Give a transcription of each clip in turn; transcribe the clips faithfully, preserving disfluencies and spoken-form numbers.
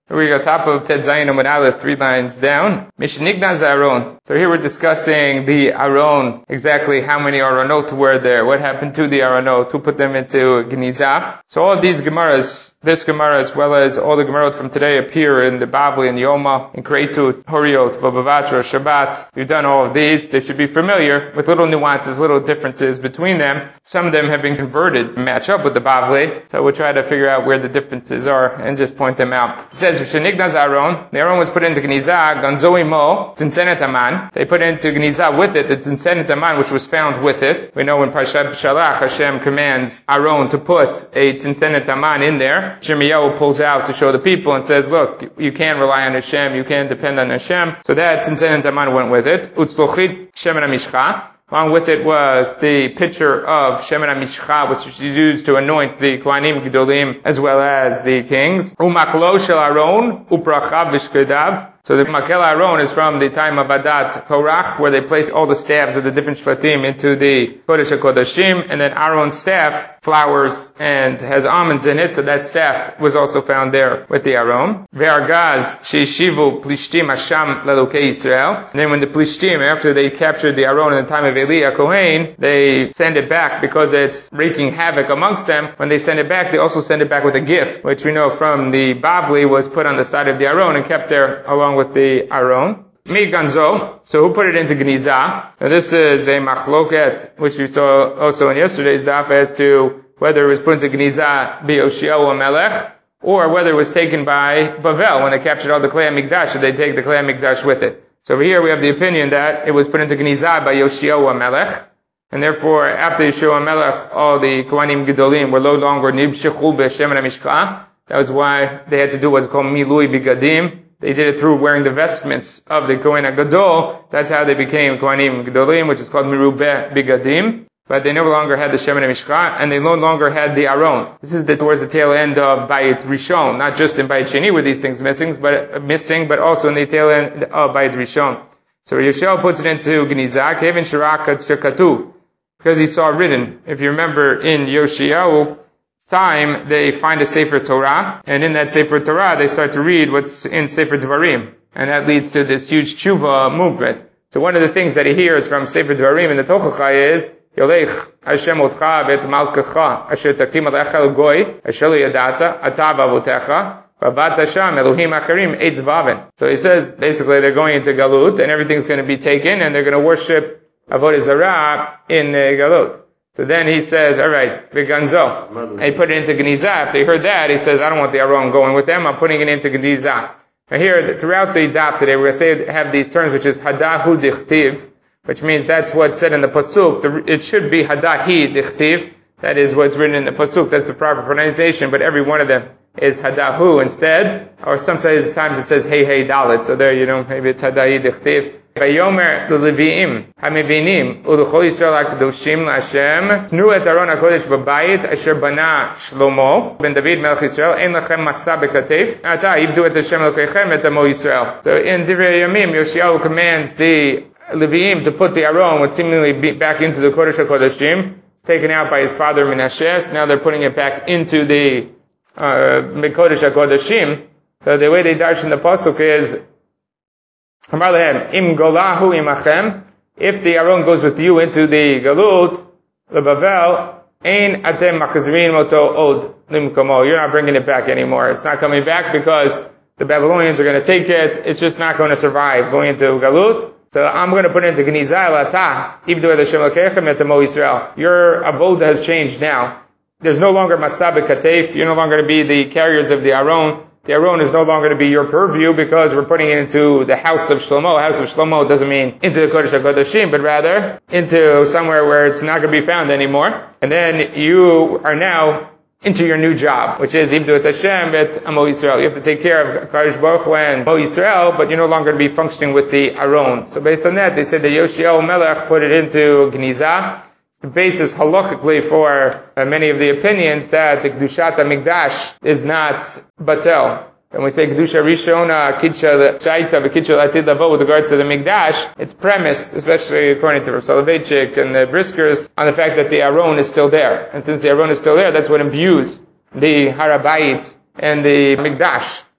Here we go, top of Ted Zayin Amud Aleph, three lines down. Mishnigna Aron. So here we're discussing the Aron, exactly how many Aronot were there, what happened to the Aronot, who put them into Geniza. So all of these Gemaras, this Gemara as well as all the Gemarot from today appear in the Bavli and Yoma, in Kreitut, Horiot, Babavatra, Shabbat. We've done all of these. They should be familiar with little nuances, little differences between them. Some of them have been converted to match up with the Bavli, so we'll try to figure out where the differences are and just point them out. It says, V'shenigdaz Aron, the Aron was put into Geniza, Ganzo Imo, Zinzenet Aman. They put into Geniza with it, the Zinzenet Aman, which was found with it. We know when Parshat Shalach, Hashem commands Aron to put a Zinzenet Aman in there. Shemiyahu pulls out to show the people and says, look, you can't rely on Hashem, you can't depend on Hashem. So that Zinzenet Aman went with it. Utzlochit Shemen HaMishcha. Along with it was the pitcher of Shemen HaMishcha, which is used to anoint the Kohanim Gedolim as well as the kings. Umaklo shel Aron uprachav v'shkedav. So the Makel Aron is from the time of Adat Korach, where they placed all the staffs of the different Shvatim into the Kodesh HaKodashim, and then Aaron's staff flowers and has almonds in it, so that staff was also found there with the Aron. Ve'argaz she'ishivu plishtim Hasham lelokei Yisrael. And then when the plishtim, after they captured the Aron in the time of Eli Kohen, they send it back because it's wreaking havoc amongst them. When they send it back, they also send it back with a gift, which we know from the Bavli was put on the side of the Aron and kept there along with the Aron. Mi Ganzo, so who put it into Geniza? Now this is a machloket, which we saw also in yesterday's daf, as to whether it was put into Geniza by Yoshiyahu Melech, or whether it was taken by Bavel when they captured all the Klei HaMikdash, did they take the Klei HaMikdash with it? So over here we have the opinion that it was put into Geniza by Yoshiyahu Melech, and therefore after Yoshiyahu Melech, all the Kohanim Gedolim were no longer Nibshechu B'Shemen HaMishcha. That was why they had to do what's called Milui Bigadim. They did it through wearing the vestments of the Kohen HaGadol. That's how they became Kohanim Gedolim, which is called Mirubeh Bigadim. But they no longer had the Shemen HaMishcha, and they no longer had the Aron. This is the, towards the tail end of Bayit Rishon. Not just in Bayit Sheni were these things missing, but, uh, missing, but also in the tail end of Bayit Rishon. So Yeshua puts it into Geniza, Kevin Shirakat Shekatuv, because he saw written. If you remember in Yoshiyahu time, they find a Sefer Torah, and in that Sefer Torah, they start to read what's in Sefer Dvarim. And that leads to this huge tshuva movement. So one of the things that he hears from Sefer Dvarim in the Tochacha is, Yolech Hashem otcha vet malkecha, asher takim alechel goy, asher yadata, atav avotecha, vavat Hashem Elohim acharim eitz vaven. So he says, basically they're going into Galut, and everything's going to be taken, and they're going to worship Avodah Zarah in uh, Galut. So then he says, alright, Beganzo. And he put it into Geniza. After he heard that, he says, I don't want the Aron going with them, I'm putting it into Geniza. Now here, throughout the daf today, we're going to say, have these terms, which is Hadahu Dichtiv, which means that's what's said in the Pasuk. It should be Hadahi Dichtiv. That is what's written in the Pasuk. That's the proper pronunciation, but every one of them is Hadahu instead. Or sometimes it says Hey Hey Dalit. So there, you know, maybe it's Hadahi Dichtiv. Vayomer l'Leviim hamevinim u'l'chol Yisrael hakadoshim la'Hashem tnu et Aron hakodesh b'bayit asher bana Shlomo ben David melech Yisrael ein lachem masa b'katef ata ibdu et Hashem Elokeichem et amo Yisrael. So in Divrei Yamim, Yoshiyahu commands the Leviim to put the Aron, what seemingly be back into the Kodesh HaKodashim. It's taken out by his father Menashe, so now they're putting it back into the uh, Kodesh HaKodashim. So the way they darshan the pasuk is, Im golahu imachem, if the Aron goes with you into the Galut, the Bavel, ein atem machazrin moto od limkomo. You're not bringing it back anymore. It's not coming back because the Babylonians are going to take it. It's just not going to survive going into Galut. So I'm going to put it into Geniza Lata, Ibdu et Hashem Elokeichem et amo Yisrael. Your avoda has changed now. There's no longer Masah b'Katef. You're no longer going to be the carriers of the Aron. The Aron is no longer to be your purview because we're putting it into the house of Shlomo. House of Shlomo doesn't mean into the Kodesh HaKodashim, but rather into somewhere where it's not going to be found anymore. And then you are now into your new job, which is Ibdu et Hashem et amo Yisrael. You have to take care of Kadosh Baruch Hu and amo Yisrael, but you're no longer going to be functioning with the Aron. So based on that, they said that Yoshiyahu Melech put it into Geniza. The basis halachically for uh, many of the opinions that the Kedushat HaMikdash is not batel. When we say Kedusha Rishona, Kitcha Shaita, Kitcha Latid Lavo with regards to the Mikdash, it's premised, especially according to Rav Soloveitchik and the Briskers, on the fact that the Aron is still there. And since the Aron is still there, that's what imbues the Harabayit and the Mikdash.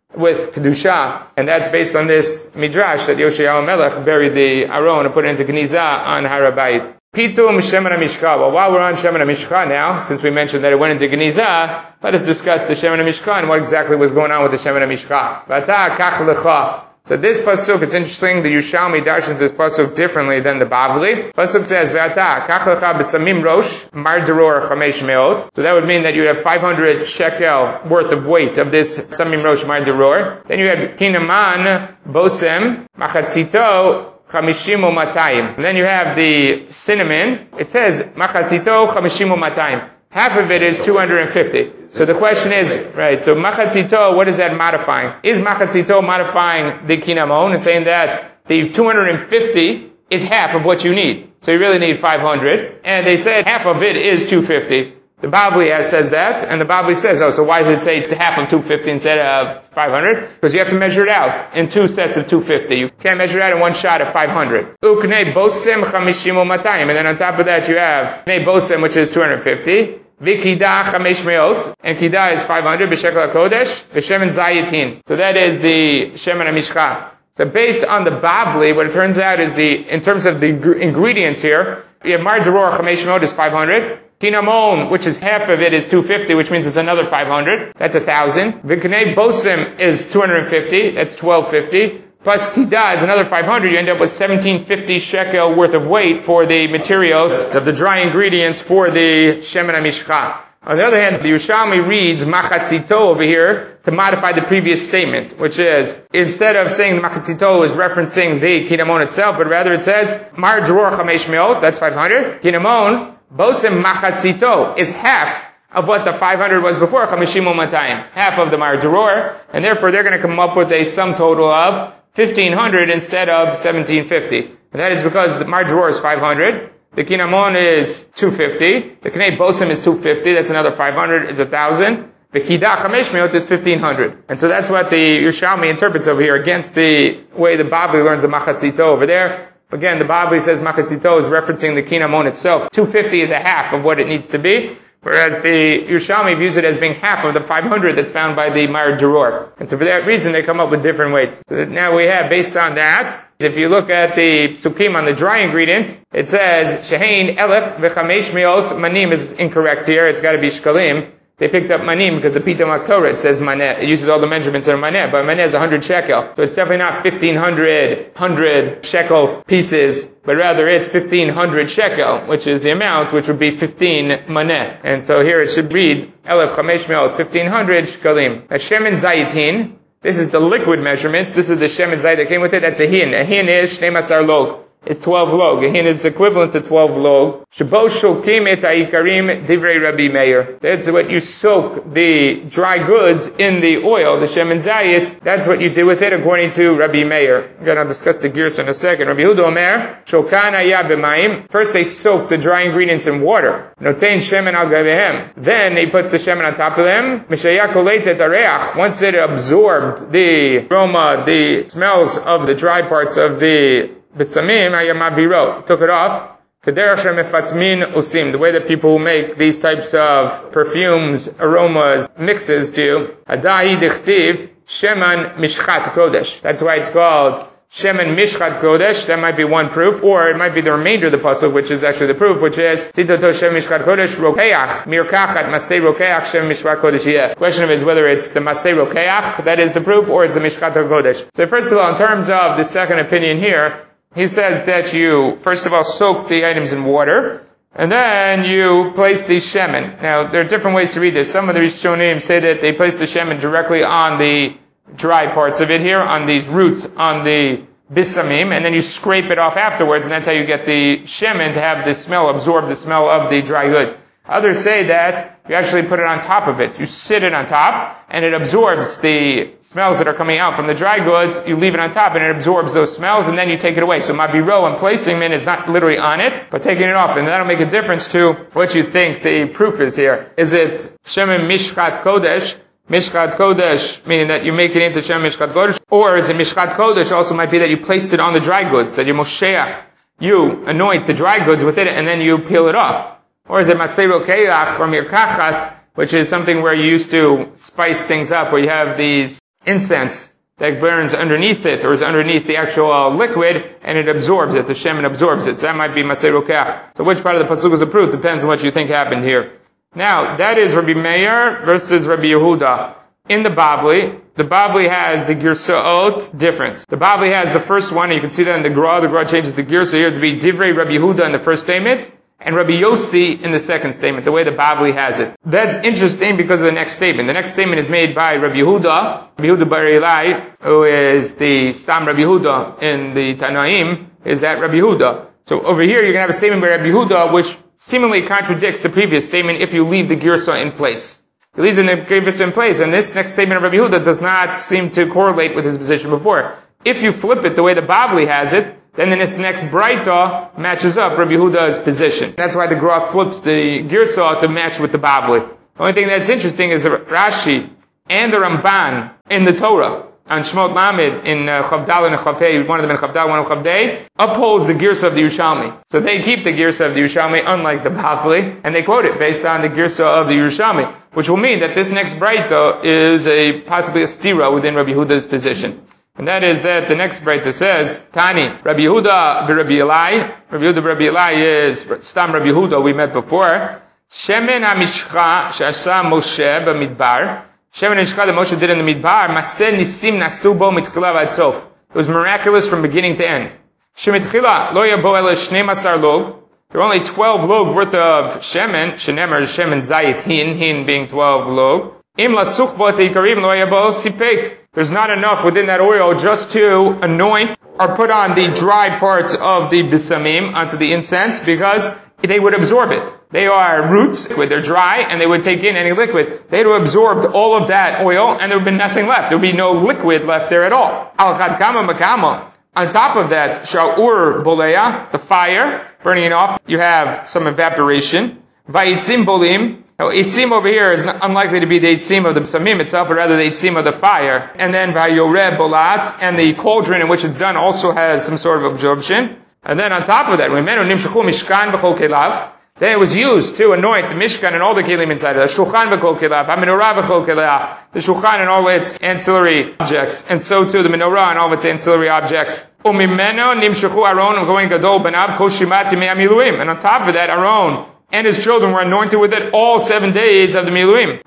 with Kedusha, and that's based on this Midrash that Yoshiyahu Melech buried the Aron and put it into Geniza on Har HaBayit. Pitum Shemen HaMishcha. Well, while we're on Shemen HaMishcha now, since we mentioned that it went into Geniza, let us discuss the Shemen HaMishcha and what exactly was going on with the Shemen HaMishcha. V'ata kach lecha. So this pasuk, it's interesting, the Yerushalmi darshans this pasuk differently than the Bavli. Pasuk says, V'ata kach lecha b'samim rosh mar deror chamesh meot. So that would mean that you have five hundred shekel worth of weight of this samim rosh mar deror. Then you have kinaman bosem machatzito chamishim u'matayim. And then you have the cinnamon. It says machatzito chamishim u'matayim. Half of it is two hundred fifty. So the question is, right, so machatzito, what is that modifying? Is machatzito modifying the kinamon and saying that the two hundred fifty is half of what you need? So you really need five hundred. And they said half of it is two hundred fifty. The Babli has says that, and the Babli says, oh, so why does it say half of two hundred fifty instead of five hundred? Because you have to measure it out in two sets of two hundred fifty. You can't measure it out in one shot of five hundred. Uknei bosem chamishim u'matayim. And then on top of that you have Uknei bosem, which is two hundred fifty. V'kida chamesh meot, and kida is five hundred, b'shekel HaKodesh, v'shemen zayitin. So that is the Shemen HaMishcha. So based on the Bavli, what it turns out is the, in terms of the ingredients here, you have mar deror chamesh meot is five hundred, kinamon, which is half of it, is two hundred fifty, which means it's another five hundred, that's one thousand. V'knei bosim is two hundred fifty, that's twelve fifty. Plus kida is another five hundred, you end up with seventeen fifty shekel worth of weight for the materials of the dry ingredients for the Shemen HaMishcha. On the other hand, the Yerushalmi reads machatzito over here to modify the previous statement, which is, instead of saying machatzito is referencing the kinamon itself, but rather it says, mar deror chamesh meot, that's five hundred, kinamon, bosim machatzito is half of what the five hundred was before, chamishim u'matayim, half of the mar deror, and therefore they're going to come up with a sum total of fifteen hundred instead of seventeen fifty. And that is because the mar deror is five hundred, the kinamon is two hundred fifty, the knei bosim is two hundred fifty, that's another five hundred, is one thousand, the kida chamesh meot is fifteen hundred. And so that's what the Yerushalmi interprets over here against the way the Babli learns the machatzito over there. Again, the Babli says machatzito is referencing the kinamon itself. two hundred fifty is a half of what it needs to be, whereas the Yerushalmi views it as being half of the five hundred that's found by the mar deror. And so for that reason, they come up with different weights. So that now we have, based on that, if you look at the psukim on the dry ingredients, it says, Shehein elef v'chamesh meot, manim is incorrect here, it's got to be shkalim. They picked up manim because the Pitam HaTorah, it says maneh, it uses all the measurements in maneh, but maneh is one hundred shekel. So it's definitely not fifteen hundred, one hundred shekel pieces, but rather it's fifteen hundred shekel, which is the amount, which would be fifteen maneh. And so here it should read, elef chamesh meot, fifteen hundred shkalim. Now shemen zayitin, this is the liquid measurements, this is the shemen zayit that came with it, that's a hin. A hin is shnei masar log. It's twelve log. A hin is equivalent to twelve log. Shebo shokim et ha'ikarim divrei Rabbi Meir. That's what you soak the dry goods in the oil, the shemen zayit. That's what you do with it according to Rabbi Meir. I'm going to discuss the gears in a second. Rabbi Yehuda Omer, shokan haya b'mayim. First they soak the dry ingredients in water. Notein shemen al gavehem. Then he puts the shemen on top of them. Mishaya kolet et hareach. Once it absorbed the aroma, the smells of the dry parts of the B'samim hayamaviro, took it off. Kederach shemefatmin usim, the way that people who make these types of perfumes, aromas, mixes do. Adai dichtiv sheman mishchat kodesh. That's why it's called shemen mishchat kodesh. That might be one proof, or it might be the remainder of the pasuk, which is actually the proof, which is sitoto shem mishchat kodesh rokeach mirkachat masei rokeach shem mishchat kodesh yeh. The question is whether it's the masei rokeach that is the proof, or it's the mishchat kodesh. So first of all, in terms of the second opinion here, he says that you, first of all, soak the items in water, and then you place the shemen. Now, there are different ways to read this. Some of the Rishonim say that they place the shemen directly on the dry parts of it here, on these roots, on the bisamim, and then you scrape it off afterwards, and that's how you get the shemen to have the smell, absorb the smell of the dry goods. Others say that you actually put it on top of it. You sit it on top, and it absorbs the smells that are coming out from the dry goods. You leave it on top, and it absorbs those smells, and then you take it away. So mabiro and placing it is not literally on it, but taking it off. And that'll make a difference to what you think the proof is here. Is it shemen mishchat kodesh? Mishchat kodesh, meaning that you make it into shemen mishchat kodesh, or is it mishchat kodesh also might be that you placed it on the dry goods, that you mosheach, you anoint the dry goods with it, and then you peel it off. Or is it masei rokeach from your kachat, which is something where you used to spice things up, where you have these incense that burns underneath it, or is underneath the actual uh, liquid, and it absorbs it. The shemen absorbs it. So that might be Masei Rokach. So which part of the pasuk is approved depends on what you think happened here. Now, that is Rabbi Meir versus Rabbi Yehuda. In the Bavli, the Bavli has the Girsaot different. The Bavli has the first one, and you can see that in the Gra. The Gra changes the Girsa here to be Divrei Rabbi Yehuda in the first statement, and Rabbi Yossi in the second statement, the way the Bavli has it. That's interesting because of the next statement. The next statement is made by Rabbi Yehuda, Rabbi Yehuda Bar Ilai, who is the Stam Rabbi Yehuda in the Tanaim, is that Rabbi Yehuda. So over here you're going to have a statement by Rabbi Yehuda which seemingly contradicts the previous statement if you leave the Girsa in place. He leaves the Girsa in place, and this next statement of Rabbi Yehuda does not seem to correlate with his position before. If you flip it the way the Bavli has it, then this next Braita matches up Rabbi Yehuda's position. That's why the Gra flips the Girsa to match with the Bavli. The only thing that's interesting is the Rashi and the Ramban in the Torah on Shmot Lamed in uh, Chavdal and Chavdei, one of them in Chavdal, one in Chavdei, upholds the Girsa of the Yerushalmi. So they keep the Girsa of the Yerushalmi, unlike the Bavli, and they quote it based on the Girsa of the Yerushalmi, which will mean that this next Braita is a possibly a stira within Rabbi Yehuda's position. And that is that the next Braita says, Tani, Rabbi Yehuda v'Rabbi Elai, Rabbi Yehuda v'Rabbi Elai is Stam Rabbi Yehuda we met before, Shemen HaMishcha she'asa Moshe b'Midbar, Shemen HaMishcha that Moshe did in the Midbar, Maseh Nisim Nasu bo mitchila v'ad sof. It was miraculous from beginning to end. Shemitchila lo yabo ele shnei masar log. There were only twelve log worth of Shemen, Shenemer Shemen Zayit Hin, Hin being twelve log. Im lasuch bo teikarim lo yabo sipek. There's not enough within that oil just to anoint or put on the dry parts of the bisamim onto the incense because they would absorb it. They are roots, they're dry, and they would take in any liquid. They would have absorbed all of that oil, and there would be nothing left. There would be no liquid left there at all. Al chad kama makama. On top of that, sha'ur boleya, the fire, burning it off, you have some evaporation. Vayitzim bolim. Now, Eitzim over here is not unlikely to be the Eitzim of the Psamim itself, but rather the Eitzim of the fire. And then Vayoreh Bolat, and the cauldron in which it's done also has some sort of absorption. And then on top of that, then it was used to anoint the Mishkan and all the Kelim inside of it. The Shulchan v'kol kelav, HaMenorah v'kol kelav, the Shulchan and all its ancillary objects. And so too the Menorah and all of its ancillary objects. Umimeno nimshachu Aaron Kohen Gadol Banav Kol Shimat Yimei HaMiluim. And on top of that, Aaron and his children were anointed with it all seven days of the Miluim.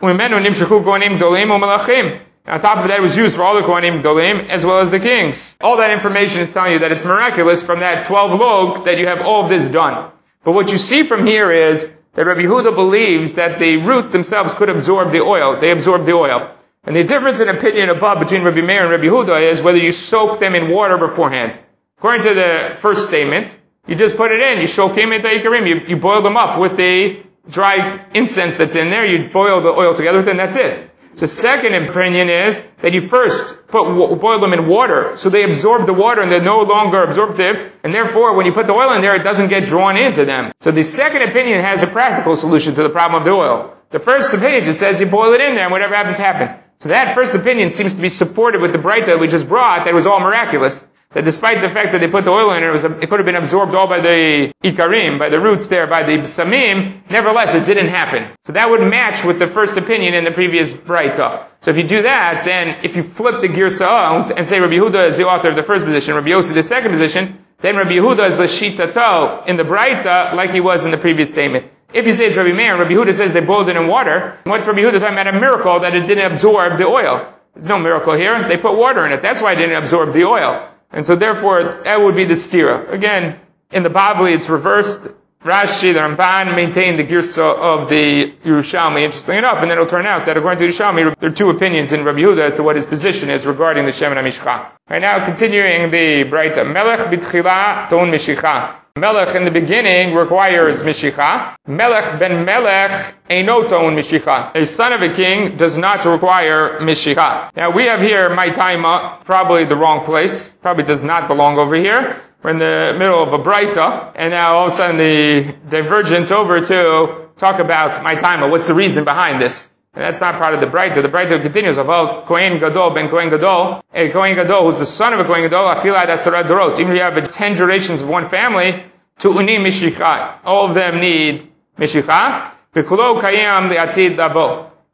And on top of that, it was used for all the Kohanim Dolim, as well as the kings. All that information is telling you that it's miraculous from that twelve log that you have all of this done. But what you see from here is that Rabbi Yehuda believes that the roots themselves could absorb the oil. They absorb the oil. And the difference in opinion above between Rabbi Meir and Rabbi Yehuda is whether you soak them in water beforehand. According to the first statement, you just put it in, you shokim et ha'ikarim, you, you boil them up with the dry incense that's in there, you boil the oil together with it, and that's it. The second opinion is that you first put, boil them in water, so they absorb the water and they're no longer absorptive, and therefore when you put the oil in there, it doesn't get drawn into them. So the second opinion has a practical solution to the problem of the oil. The first opinion just says you boil it in there and whatever happens, happens. So that first opinion seems to be supported with the Braita that we just brought, that it was all miraculous. That despite the fact that they put the oil in it, it, was, it could have been absorbed all by the ikarim, by the roots there, by the samim, nevertheless it didn't happen. So that would match with the first opinion in the previous Braita. So if you do that, then if you flip the Girsa and say Rabbi Yehuda is the author of the first position, Rabbi Yossi the second position, then Rabbi Yehuda is the shitato in the Braita like he was in the previous statement. If you say it's Rabbi Meir, and Rabbi Yehuda says they boiled it in water, what's Rabbi Yehuda talking about? A miracle that it didn't absorb the oil. There's no miracle here. They put water in it. That's why it didn't absorb the oil. And so therefore, that would be the stira. Again, in the Bavli, it's reversed. Rashi, the Ramban, maintain the Girsa of the Yerushalmi, interestingly enough, and then it'll turn out that according to Yerushalmi, there are two opinions in Rabbi Yehuda as to what his position is regarding the Shemen HaMishcha. Right now, continuing the Braita. Melech bitchila ton mishicha. Melech in the beginning requires mishicha. Melech ben melech eino ton mishicha. A son of a king does not require mishicha. Now we have here my taima, probably the wrong place. Probably does not belong over here. We're in the middle of a Braita, and now all of a sudden the divergence over to talk about my taima. What's the reason behind this? And that's not part of the Braita. The Braita continues, Aval Kohen Gadol ben Kohen Gadol, a Kohen Gadol who's the son of a Kohen Gadol, Afilad Asarad Dorot. Even if you have ten generations of one family, to uni mishicha. All of them need mishicha. V'kulo kayam li'atid lavo.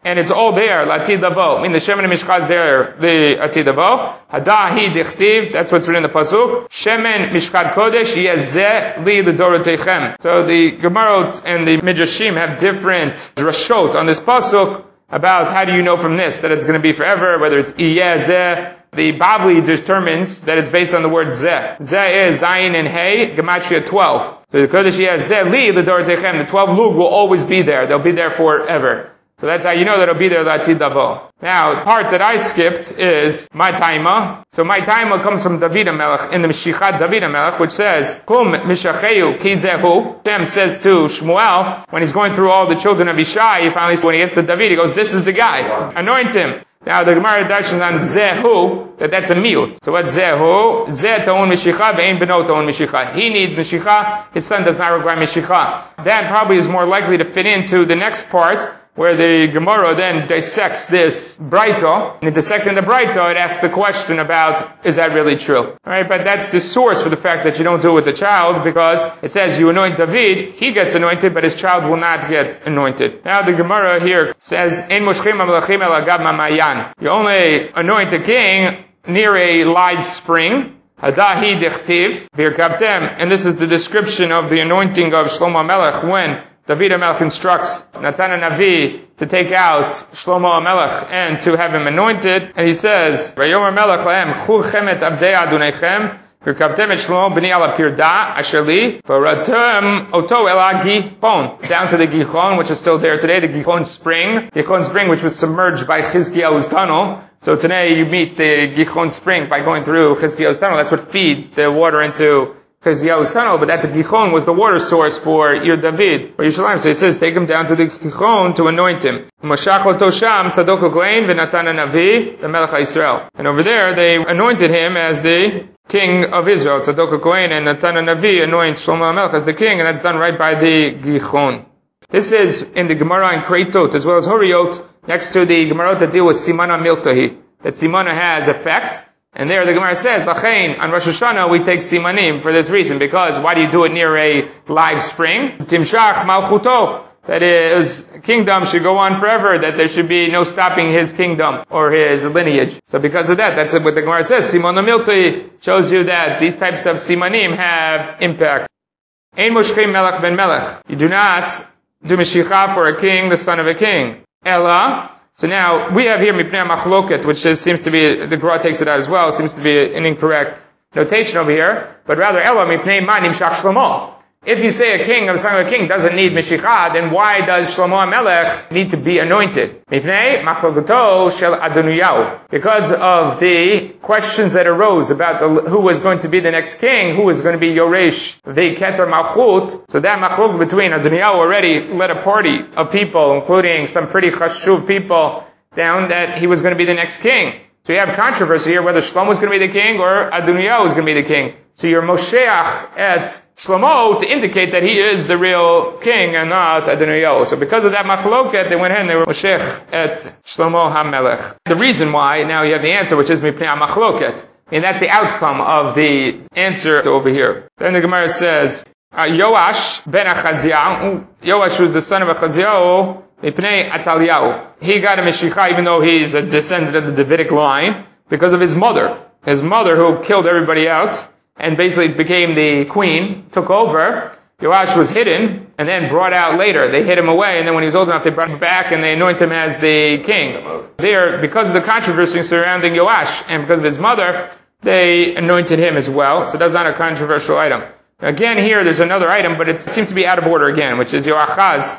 and it's all there, Latid Lavo. I mean, the Shemen Mishcha is there, the Atid Lavo. Hadahi Dichtiv, that's what's written in the Pasuk. Shemen Mishkat Kodesh, Yezeh Li L'Dorotechem. So the Gemara and the Midrashim have different drashot on this Pasuk about how do you know from this that it's going to be forever, whether it's Yezeh. The Babli determines that it's based on the word Zeh. Zeh is Zayin and Hey, Gematria twelve. So the Kodesh has Zeh Li L'Dorotechem. The twelve lug will always be there. They'll be there forever. So that's how you know that it'll be there, Latid Lavo. Now, the part that I skipped is my taima. So my taima comes from David HaMelech, in the Meshichat David HaMelech, which says, Kum Mishacheyu Ki Zehu. Shem says to Shmuel, when he's going through all the children of Ishai, he finally, when he gets to David, he goes, this is the guy. Anoint him. Now the Gemara darshans on Zehu, that that's a miut. So what Zehu? Zeh ta'un Meshicha, ve'ein beno ta'un Meshicha. He needs Meshicha, his son does not require Meshicha. That probably is more likely to fit into the next part, where the Gemara then dissects this Braito, and in dissecting the Braito, it asks the question about, is that really true? Alright, but that's the source for the fact that you don't do it with the child, because it says you anoint David, he gets anointed, but his child will not get anointed. Now the Gemara here says, Ein moshchim ha-melachim el agav ma'mayan. You only anoint a king near a live spring, Hadahi dichtiv, v'irkabtem, and this is the description of the anointing of Shlomo HaMelech when David HaMelech instructs Natan HaNavi to take out Shlomo HaMelech and to have him anointed. And he says, Vayomer Melech lahem, Chu chemet abdei adonechem, v'irkabtem et Shlomo b'ni ala pirda, asher li, v'ratem oto el ha-Gihon. Down to the Gihon, which is still there today, the Gihon spring. Gihon spring, which was submerged by Chizkiyahu's tunnel. So today you meet the Gihon spring by going through Chizkiyahu's tunnel. That's what feeds the water into Chizkiyahu's tunnel, but that the Gihon was the water source for Ir David, or Yerushalayim. So he says, take him down to the Gihon to anoint him. Moshach oto sham Tzadok HaKohen v'Natan HaNavi v'Melech HaYisrael. And over there, they anointed him as the king of Israel. Tzadok HaKohen and Natan HaNavi anoint Shlomo HaMelech as the king, and that's done right by the Gihon. This is in the Gemara in Kreitot, as well as Horiot, next to the Gemara that deal with Simana Miltahi, that Simana has effect. And there the Gemara says, Lachain, on Rosh Hashanah we take Simanim for this reason, because why do you do it near a live spring? Timshach Malchuto, that his kingdom should go on forever, that there should be no stopping his kingdom or his lineage. So because of that, that's what the Gemara says. Simon Milti shows you that these types of Simanim have impact. Ein Moshchim Melech ben Melech. You do not do Meshicha for a king, the son of a king. Ella. So now, we have here Mipnei Machloket, which is, seems to be, the Gemara takes it out as well, seems to be an incorrect notation over here, but rather, Ella Mipnei Ma Nimshach Shlomo. If you say a king, a son of a king, doesn't need Meshicha, then why does Shlomo HaMelech need to be anointed? Mipnei Machloketo Shel Adoniyahu. Because of the questions that arose about the, who was going to be the next king, who was going to be Yoresh, the Keter Malchut. So that Machlok between Adoniyahu already led a party of people, including some pretty chashuv people, down that he was going to be the next king. So you have controversy here whether Shlomo is going to be the king or Adoniyahu is going to be the king. So you're Mosheach at Shlomo to indicate that he is the real king and not Adoniyahu. So because of that machloket, they went ahead and they were Mosheach at Shlomo HaMelech. The reason why, now you have the answer, which is Mipnei HaMachloket. And that's the outcome of the answer over here. Then the Gemara says, uh, Yoash ben Achaziah, Yoash was the son of Achaziah, Mipnei Ataliyahu. He got a Meshicha even though he's a descendant of the Davidic line because of his mother. His mother who killed everybody out and basically became the queen, took over. Yoash was hidden and then brought out later. They hid him away, and then when he was old enough they brought him back and they anointed him as the king. There, because of the controversy surrounding Yoash and because of his mother, they anointed him as well. So that's not a controversial item. Again, here there's another item, but it seems to be out of order again, which is Yoachaz.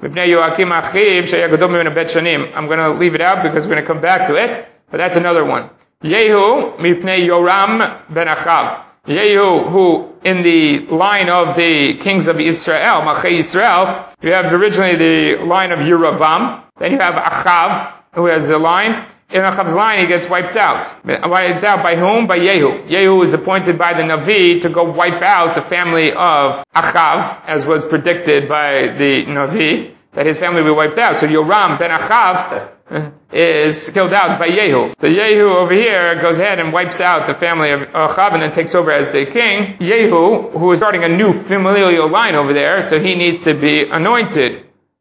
I'm going to leave it out because we're going to come back to it, but that's another one. Yehu mipnei Yoram ben Achav. Yehu, who in the line of the kings of Israel, Malchei Israel, you have originally the line of Yeravam, then you have Achav, who has the line. In Achav's line, he gets wiped out. Wiped out by whom? By Yehu. Yehu is appointed by the Navi to go wipe out the family of Achav, as was predicted by the Navi, that his family will be wiped out. So Yoram ben Achav is killed out by Yehu. So Yehu over here goes ahead and wipes out the family of Achav and then takes over as the king. Yehu, who is starting a new familial line over there, so he needs to be anointed.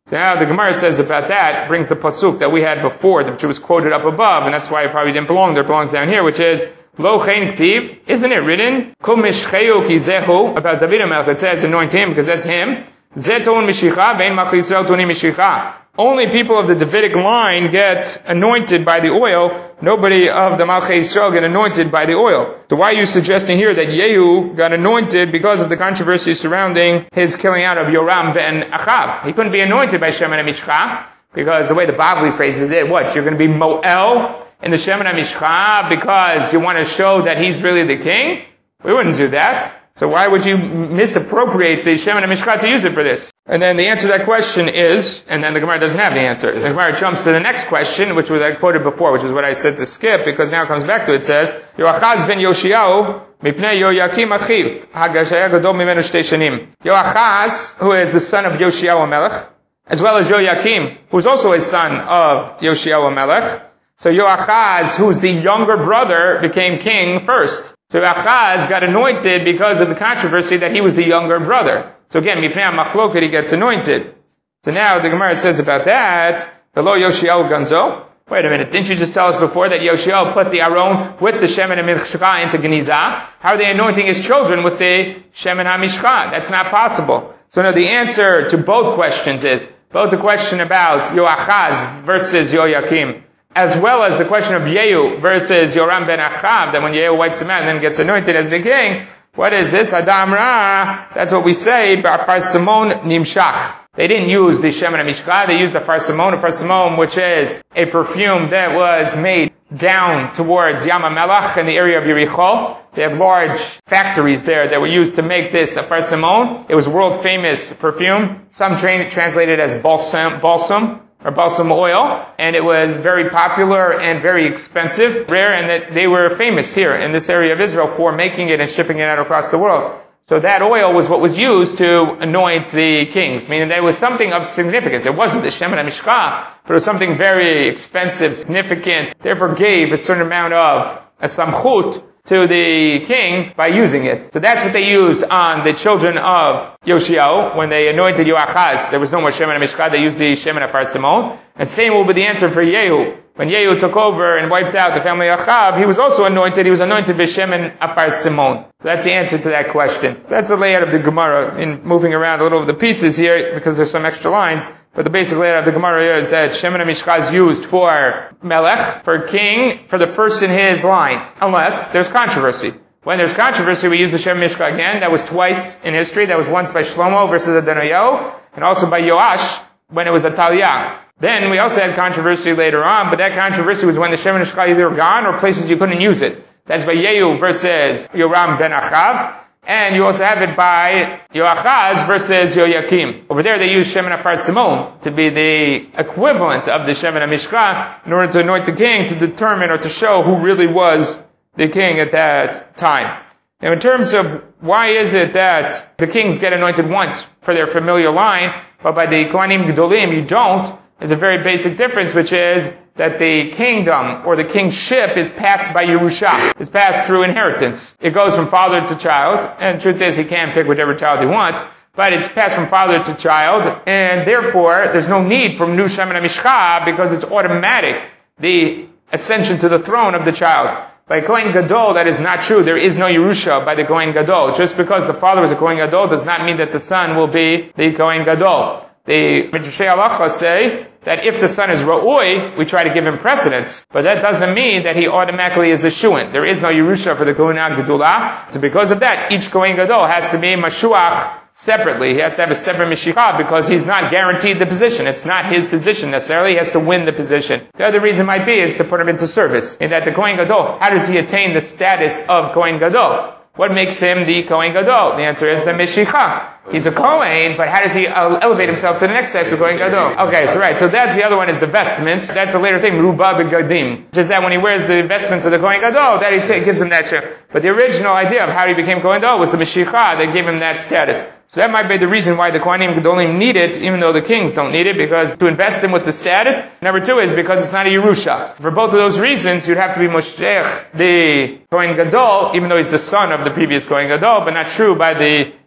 So now the Gemara says about that, brings the pasuk that we had before, which was quoted up above, and that's why it probably didn't belong there. It belongs down here, which is, Lo chen ktiv, isn't it written? Kol mishcheu ki zehu, about David HaMelech, it says anoint him, because that's him. Zeton mishicha, vein mach Yisrael toni mishicha. Only people of the Davidic line get anointed by the oil. Nobody of the Malchei Yisrael get anointed by the oil. So why are you suggesting here that Yehu got anointed because of the controversy surrounding his killing out of Yoram ben Achav? He couldn't be anointed by Shemen HaMishcha, because the way the Bavli phrases it, what, you're going to be Moel in the Shemen HaMishcha because you want to show that he's really the king? We wouldn't do that. So why would you misappropriate the Shemen HaMishcha to use it for this? And then the answer to that question is, and then the Gemara doesn't have the answer. The Gemara jumps to the next question, which was I quoted before, which is what I said to skip, because now it comes back to it. It says, Yoachaz ben Yoshiyahu, mipnei Yoyakim achiv, hagashaya gadol mimenu shtei shanim. Yoachaz, who is the son of Yoshiyahu HaMelech, as well as Yoyakim, who is also a son of Yoshiyahu HaMelech. So Yoachaz, who's the younger brother, became king first. So Yoachaz got anointed because of the controversy that he was the younger brother. So again, mipnei machloket, he gets anointed. So now the Gemara says about that, the lo Yoshiyahu ganzo. Wait a minute, didn't you just tell us before that Yoshiyahu put the Aron with the Shemen HaMishcha into Genizah? How are they anointing his children with the Shemen HaMishcha? That's not possible. So now the answer to both questions is, both the question about Yoachaz versus Yoyakim, as well as the question of Yehu versus Yoram ben Achav, that when Yehu wipes him out and then gets anointed as the king, what is this? Adam Ra, that's what we say, Ba'afar Simon Nimshach. They didn't use the Shemen HaMishcha, they used the farsimon, a farsimon, which is a perfume that was made down towards Yam HaMelech in the area of Yericho. They have large factories there that were used to make this a farsimon. It was world famous perfume. Some train, translated as balsam, balsam, or balsam oil, and it was very popular and very expensive, rare, and that they were famous here in this area of Israel for making it and shipping it out across the world. So that oil was what was used to anoint the kings, meaning that it was something of significance. It wasn't the Shemen HaMishcha, but it was something very expensive, significant, therefore gave a certain amount of a samchut to the king by using it. So that's what they used on the children of Yoshiyahu. When they anointed Yoachaz, there was no more Shemen HaMishcha, they used the Shemen HaFarsimon. And same will be the answer for Yehu. When Yehu took over and wiped out the family of Achav, he was also anointed, he was anointed by Shemen HaFarsimon. So that's the answer to that question. That's the layout of the Gemara, in moving around a little of the pieces here, because there's some extra lines. But the basic layout of the Gemara is that Shemen HaMishcha is used for Melech, for king, for the first in his line, unless there's controversy. When there's controversy, we use the Shemen HaMishcha again. That was twice in history. That was once by Shlomo versus Adoniyahu, and also by Yoash when it was Ataliyah. Then we also had controversy later on, but that controversy was when the Shemen HaMishcha either gone or places you couldn't use it. That's by Yehu versus Yoram ben Achav. And you also have it by Yoachaz versus Yoyakim. Over there they use Shemen HaFarsimon to be the equivalent of the Shemen HaMishcha in order to anoint the king to determine or to show who really was the king at that time. Now in terms of why is it that the kings get anointed once for their familial line, but by the Kohanim Gedolim you don't, there's a very basic difference, which is that the kingdom or the kingship is passed by Yerusha. It's passed through inheritance. It goes from father to child, and the truth is he can pick whichever child he wants, but it's passed from father to child, and therefore there's no need for new Shemen HaMishcha because it's automatic, the ascension to the throne of the child. By Kohen Gadol, that is not true. There is no Yerusha by the Kohen Gadol. Just because the father is a Kohen Gadol does not mean that the son will be the Kohen Gadol. The Midrashei Halacha say that if the son is Ra'ui, we try to give him precedence, but that doesn't mean that he automatically is a Shuin. There is no Yerusha for the Kohen Gadula, so because of that, each Kohen Gadol has to be Mashuach separately. He has to have a separate Mishikah because he's not guaranteed the position. It's not his position necessarily. He has to win the position. The other reason might be is to put him into service. In that the Kohen Gadol, how does he attain the status of Kohen Gadol? What makes him the Kohen Gadol? The answer is the Meshicha. He's a Kohen, but how does he elevate himself to the next step of Kohen Gadol? Okay, so right, so that's the other one is the vestments. That's a later thing, Ruba Begadim. Just that when he wears the vestments of the Kohen Gadol, that he gives him that share. But the original idea of how he became Kohen Gadol was the Meshicha that gave him that status. So that might be the reason why the Kohanim Gedolim need it, even though the kings don't need it, because to invest him with the status. Number two is because it's not a Yerusha. For both of those reasons, you'd have to be Moshech, the Kohen Gadol, even though he's the son of the previous Kohen Gadol, but not true by the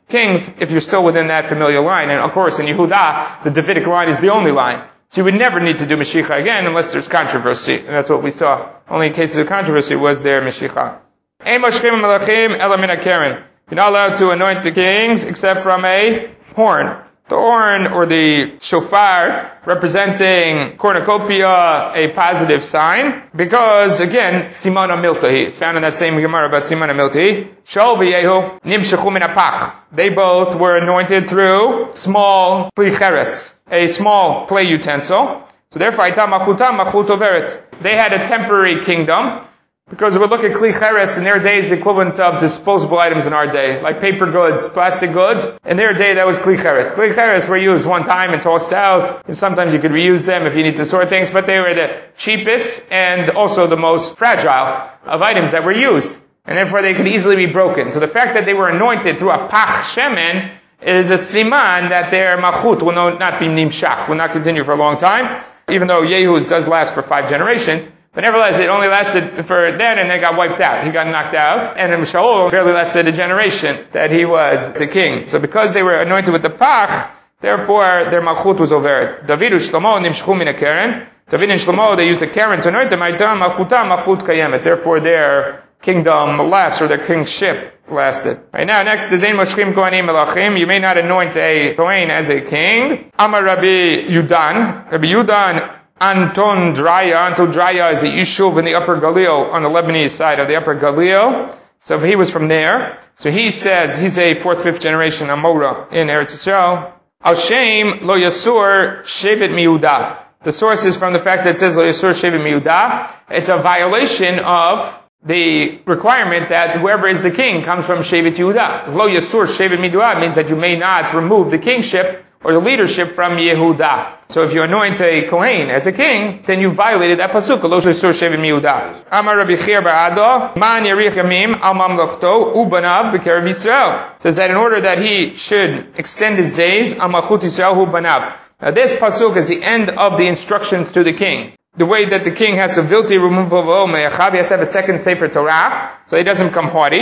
kings if you're still within that familial line. And of course, in Yehuda, the Davidic line is the only line. So you would never need to do Mashiach again unless there's controversy. And that's what we saw. Only in cases of controversy was there Mashiach. You're not allowed to anoint the kings except from a horn. The horn, or the shofar, representing cornucopia, a positive sign, because, again, simana miltahi. It's found in that same Gemara about simana miltahi. Shol v'yehu nimshechu min hapach. They both were anointed through small kli cheres, a small clay utensil. So therefore, ita machuta machut overet. They had a temporary kingdom. Because we look at kli cheres, in their day is the equivalent of disposable items in our day, like paper goods, plastic goods. In their day, that was kli cheres. Kli cheres were used one time and tossed out, and sometimes you could reuse them if you need to store things, but they were the cheapest and also the most fragile of items that were used. And therefore they could easily be broken. So the fact that they were anointed through a pach shemen is a siman that their machut will not be nimshach, will not continue for a long time, even though Yehu's does last for five generations. But nevertheless, it only lasted for then, and then got wiped out. He got knocked out. And then Shaul barely lasted a generation that he was the king. So because they were anointed with the pach, therefore their malchut was overet. David and Shlomo nimshchu min hakeren. David and Shlomo, they used the keren to anoint them. Aitam malchutam malchut kayemet. Therefore their kingdom lasts, or their kingship lasted. Right now, next is Ein Moshchim Kohanim Melachim. You may not anoint a Kohen as a king. Amar Rabbi Yudan. Rabbi Yudan Anton Draya. Anton Draya is a Yishuv in the Upper Galil, on the Lebanese side of the Upper Galil. So he was from there. So he says, he's a fourth, fifth generation Amora in Eretz Yisrael. Al Shem Lo Yasur Shevet Miuda. The source is from the fact that it says Lo Yasur Shevet Miuda. It's a violation of the requirement that whoever is the king comes from Shevet Yehuda. Lo Yasur Shevet Miuda means that you may not remove the kingship or the leadership from Yehuda. So if you anoint a Kohen as a king, then you violated that pasuk. Lo Yasur Shevet Miuda. Amar Rabbi Chir Barado, Man Yarich Yamim Al Mamlachto Ubanav B'Kerev Yisrael. Says that in order that he should extend his days, Al Malchut Yisrael Hu Banav. Now this pasuk is the end of the instructions to the king. The way that the king has to vilti removable me'achav, he has to have a second Sefer Torah, so he doesn't become haughty.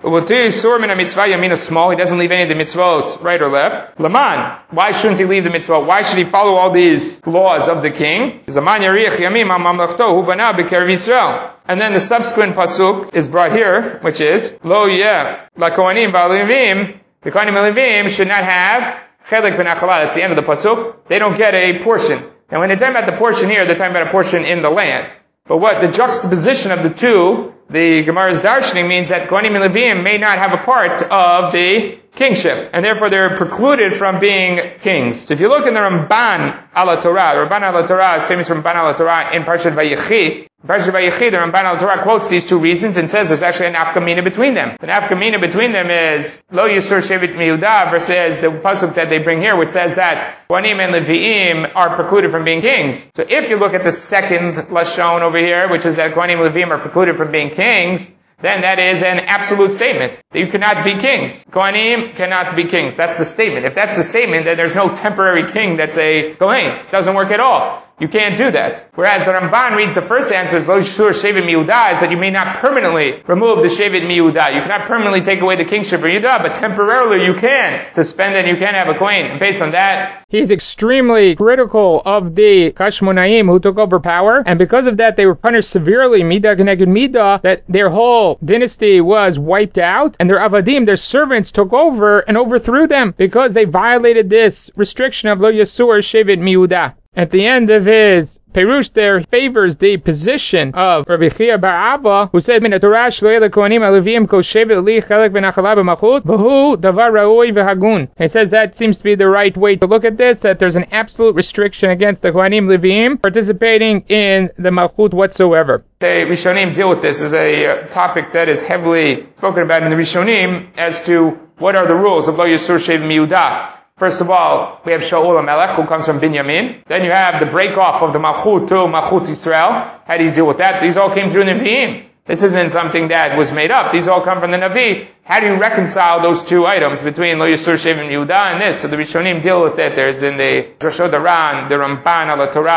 Small, he doesn't leave any of the mitzvot right or left. Laman, why shouldn't he leave the mitzvot? Why should he follow all these laws of the king? And then the subsequent pasuk is brought here, which is Lo yeh la kohanim v'alevim. The kohanim and levim should not have chelik v'nachala. That's the end of the pasuk. They don't get a portion. And when they're talking about the portion here, they're talking about a portion in the land. But what the juxtaposition of the two, the Gemara's darshaning, means that Kohanim and Levim may not have a part of the kingship, and therefore they're precluded from being kings. So if you look in the Ramban ala Torah, Ramban ala Torah is famous from Ramban ala Torah in Parshat Vayechi. In Parshat Vayechi, the Ramban ala Torah quotes these two reasons and says there's actually an nafkamina between them. The nafkamina between them is Lo Yisur Shevet Miuda versus the pasuk that they bring here, which says that Kohanim and Leviim are precluded from being kings. So if you look at the second lashon over here, which is that Kohanim and Leviim are precluded from being kings, then that is an absolute statement that you cannot be kings. Kohanim cannot be kings. That's the statement. If that's the statement, then there's no temporary king that's a Kohen. It doesn't work at all. You can't do that. Whereas the Ramban reads the first answer is Lo Yisur Shevet Miuda, is that you may not permanently remove the Shevet Miuda. You cannot permanently take away the kingship of Yehuda, but temporarily you can suspend it and you can have a Kohen. And based on that, he's extremely critical of the Hashmonaim who took over power, and because of that they were punished severely, Midah Keneged Midah, that their whole dynasty was wiped out, and their Avadim, their servants, took over and overthrew them because they violated this restriction of Lo Yisur Shevet Miuda. At the end of his Perush there, he favors the position of Rabbi Chia bar Abba, who said, Min ha-Torah shlo yeh lekohanim ha-Levim kol shevet li chelek v'nachala b'malchut, v'hu davar ra'oi v'hagun. He says that seems to be the right way to look at this, that there's an absolute restriction against the Kohanim Levim participating in the Malchut whatsoever. The Rishonim deal with this as a uh, topic that is heavily spoken about in the Rishonim as to what are the rules of Lo Yisur Shevet Miuda. First of all, we have Shaul HaMelech, who comes from Binyamin. Then you have the break-off of the Malchut to Malchut Yisrael. How do you deal with that? These all came through Nevi'im. This isn't something that was made up. These all come from the Navi. How do you reconcile those two items between Lo Yisur Shevet Miuda and this? So the Rishonim deal with it. There's in the Drashot Aran, the Ramban ala Torah,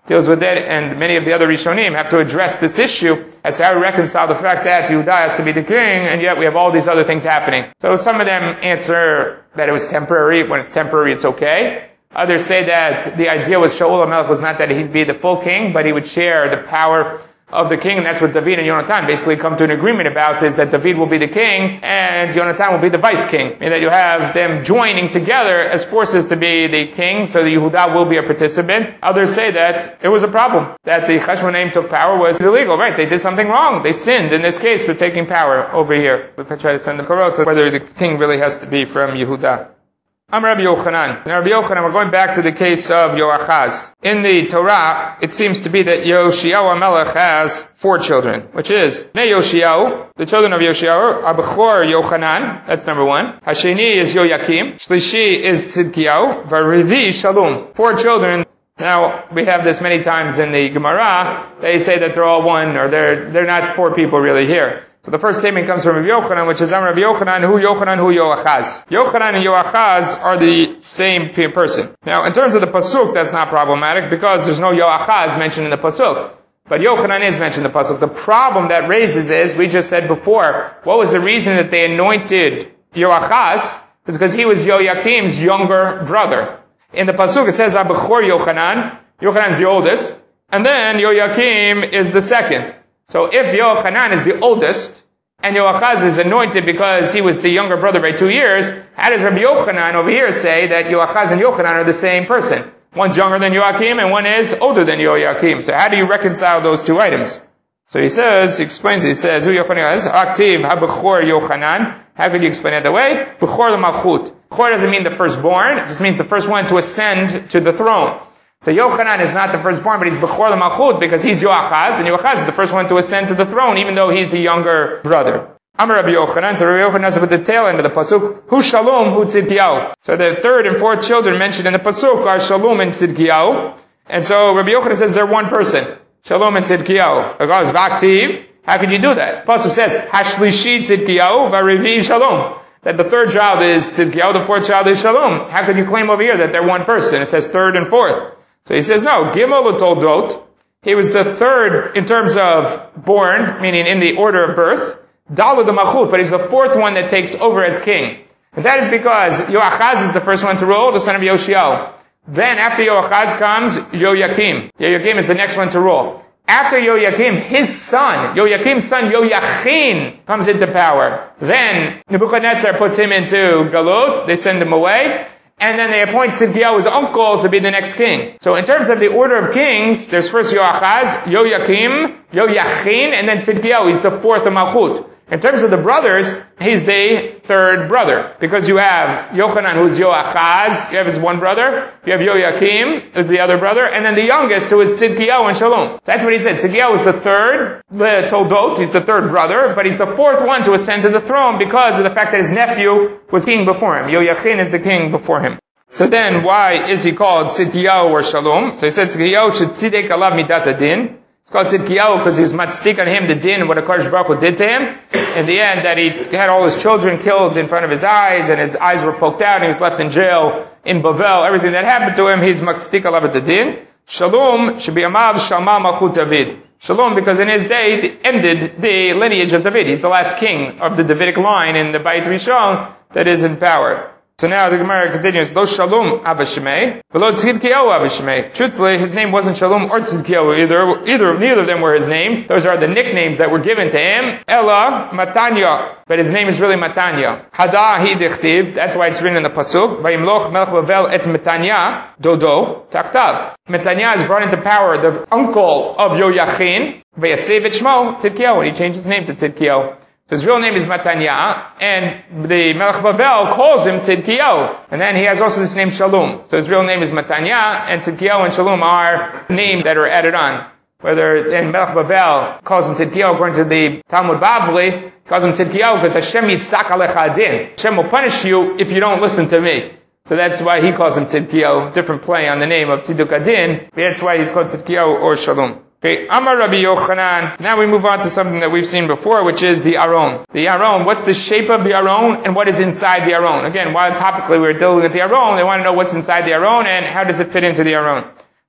deals with it, and many of the other Rishonim have to address this issue as to how to reconcile the fact that Yehuda has to be the king, and yet we have all these other things happening. So some of them answer that it was temporary. When it's temporary, it's okay. Others say that the idea with Shaul HaMelech was not that he'd be the full king, but he would share the power of the king, and that's what David and Yonatan basically come to an agreement about, is that David will be the king and Yonatan will be the vice king. Meaning that you have them joining together as forces to be the king, so that Yehuda will be a participant. Others say that it was a problem, that the Cheshbonim took power was illegal, right? They did something wrong. They sinned in this case for taking power over here. We try to send the Korot, whether the king really has to be from Yehuda. I'm Rabbi Yochanan. In Rabbi Yochanan, we're going back to the case of Yoachaz. In the Torah, it seems to be that Yoshiyahu HaMelech has four children, which is Ne Yoshiyahu, the children of Yoshiyahu, Abchor Yochanan, that's number one. Hasheni is Yoyakim. Shlishi is Tzidkiyahu. Varivi Shalom. Four children. Now, we have this many times in the Gemara. They say that they're all one, or they're, they're not four people really here. So the first statement comes from Rabbi Yochanan, which is, I'm Rabbi Yochanan, who Yochanan, who Yoachaz. Yochanan and Yoachaz are the same person. Now, in terms of the Pasuk, that's not problematic, because there's no Yoachaz mentioned in the Pasuk. But Yochanan is mentioned in the Pasuk. The problem that raises is, we just said before, what was the reason that they anointed Yoachaz? It's because he was Yoyakim's younger brother. In the Pasuk, it says, Abchor Yochanan. Yochanan is the oldest. And then Yoyakim is the second. So if Yochanan is the oldest, and Yoachaz is anointed because he was the younger brother by two years, how does Rabbi Yochanan over here say that Yoachaz and Yochanan are the same person? One's younger than Yoakim and one is older than Yoakim. So how do you reconcile those two items? So he says, he explains, he says, who Yochanan is? Aktiv ha-bechor Yochanan. How could you explain it that way? Bechor l'malchut. Bechor doesn't mean the firstborn, it just means the first one to ascend to the throne. So Yochanan is not the firstborn, but he's Bechor l'malchut because he's Yoachaz, and Yoachaz is the first one to ascend to the throne, even though he's the younger brother. Amar Rabbi Yochanan, so Rabbi Yochanan says with the tail end of the pasuk, Hu Shalom, Hu Tzidkiyahu. So the third and fourth children mentioned in the pasuk are Shalom and Tzidkiyahu, and so Rabbi Yochanan says they're one person. Shalom and Tzidkiyahu. The God is Vaktiv. How could you do that? The pasuk says Hashlishi Tzidkiyahu Varivi Shalom. That the third child is Tzidkiyahu, the fourth child is Shalom. How could you claim over here that they're one person? It says third and fourth. So he says, no, Gimel Utoldot, he was the third in terms of born, meaning in the order of birth, Dalad Malchut, but he's the fourth one that takes over as king. And that is because Yoachaz is the first one to rule, the son of Yoshiyahu. Then after Yoachaz comes Yoyakim. Yoyakim is the next one to rule. After Yoyakim, his son, Yoyakim's son Yoyachin comes into power. Then Nebuchadnezzar puts him into Galut, they send him away. And then they appoint Tzidkiyahu's uncle to be the next king. So in terms of the order of kings, there's first Yoachaz, Yoyakim, Yoyachin, and then Tzidkiyahu. He's the fourth of Malchut. In terms of the brothers, he's the third brother. Because you have Yochanan, who's Yoachaz, you have his one brother. You have Yoyakim, who's the other brother. And then the youngest, who is Tzidkiyahu and Shalom. So that's what he said. Tzidkiyahu is the third, the Toldot, he's the third brother, but he's the fourth one to ascend to the throne because of the fact that his nephew was king before him. Yoyachin is the king before him. So then, why is he called Tzidkiyahu or Shalom? So he said Tzidkiyahu should tzidek alav midat adin. It's called Tzidkiyahu because he was matzdik on him the din and what HaKadosh Baruch Hu did to him. In the end, that he had all his children killed in front of his eyes, and his eyes were poked out, and he was left in jail in Bavel. Everything that happened to him, he's matzdik alav the din. Shalom should be amav shalma malchut David. Shalom because in his day it ended the lineage of David. He's the last king of the Davidic line in the Beit Rishon that is in power. So now the Gemara continues, Lo Shalom Abba Shemei, V'lo Tzidkiyahu Abba Shemei. Truthfully, his name wasn't Shalom or Tzidkiyahu either. Either, neither of them were his names. Those are the nicknames that were given to him. Ella Matanya. But his name is really Matanya. Hada hi dichtiv. That's why it's written in the Pasuk. Vayimloch Melech Bavel et Matanya Dodo Taktav. Matanya is brought into power, the uncle of Yoyachin. Vayasev et Shmo Tzidkiyahu. And he changed his name to Tzidkiyahu. His real name is Matanya, and the Melech Bavel calls him Tzidkiyahu. And then he has also this name Shalom. So his real name is Matanya, and Tzidkiyahu and Shalom are names that are added on. Whether, and Melech Bavel calls him Tzidkiyahu according to the Talmud Bavli, calls him Tzidkiyahu because Hashem yitzdak alecha adin. Hashem will punish you if you don't listen to me. So that's why he calls him Tzidkiyahu, different play on the name of Tziduk Adin. That's why he's called Tzidkiyahu or Shalom. Okay, Amar Rabbi Yochanan. Now we move on to something that we've seen before, which is the Aron. The Aron, what's the shape of the Aron and what is inside the Aron? Again, while topically we were dealing with the Aron, they want to know what's inside the Aron and how does it fit into the Aron.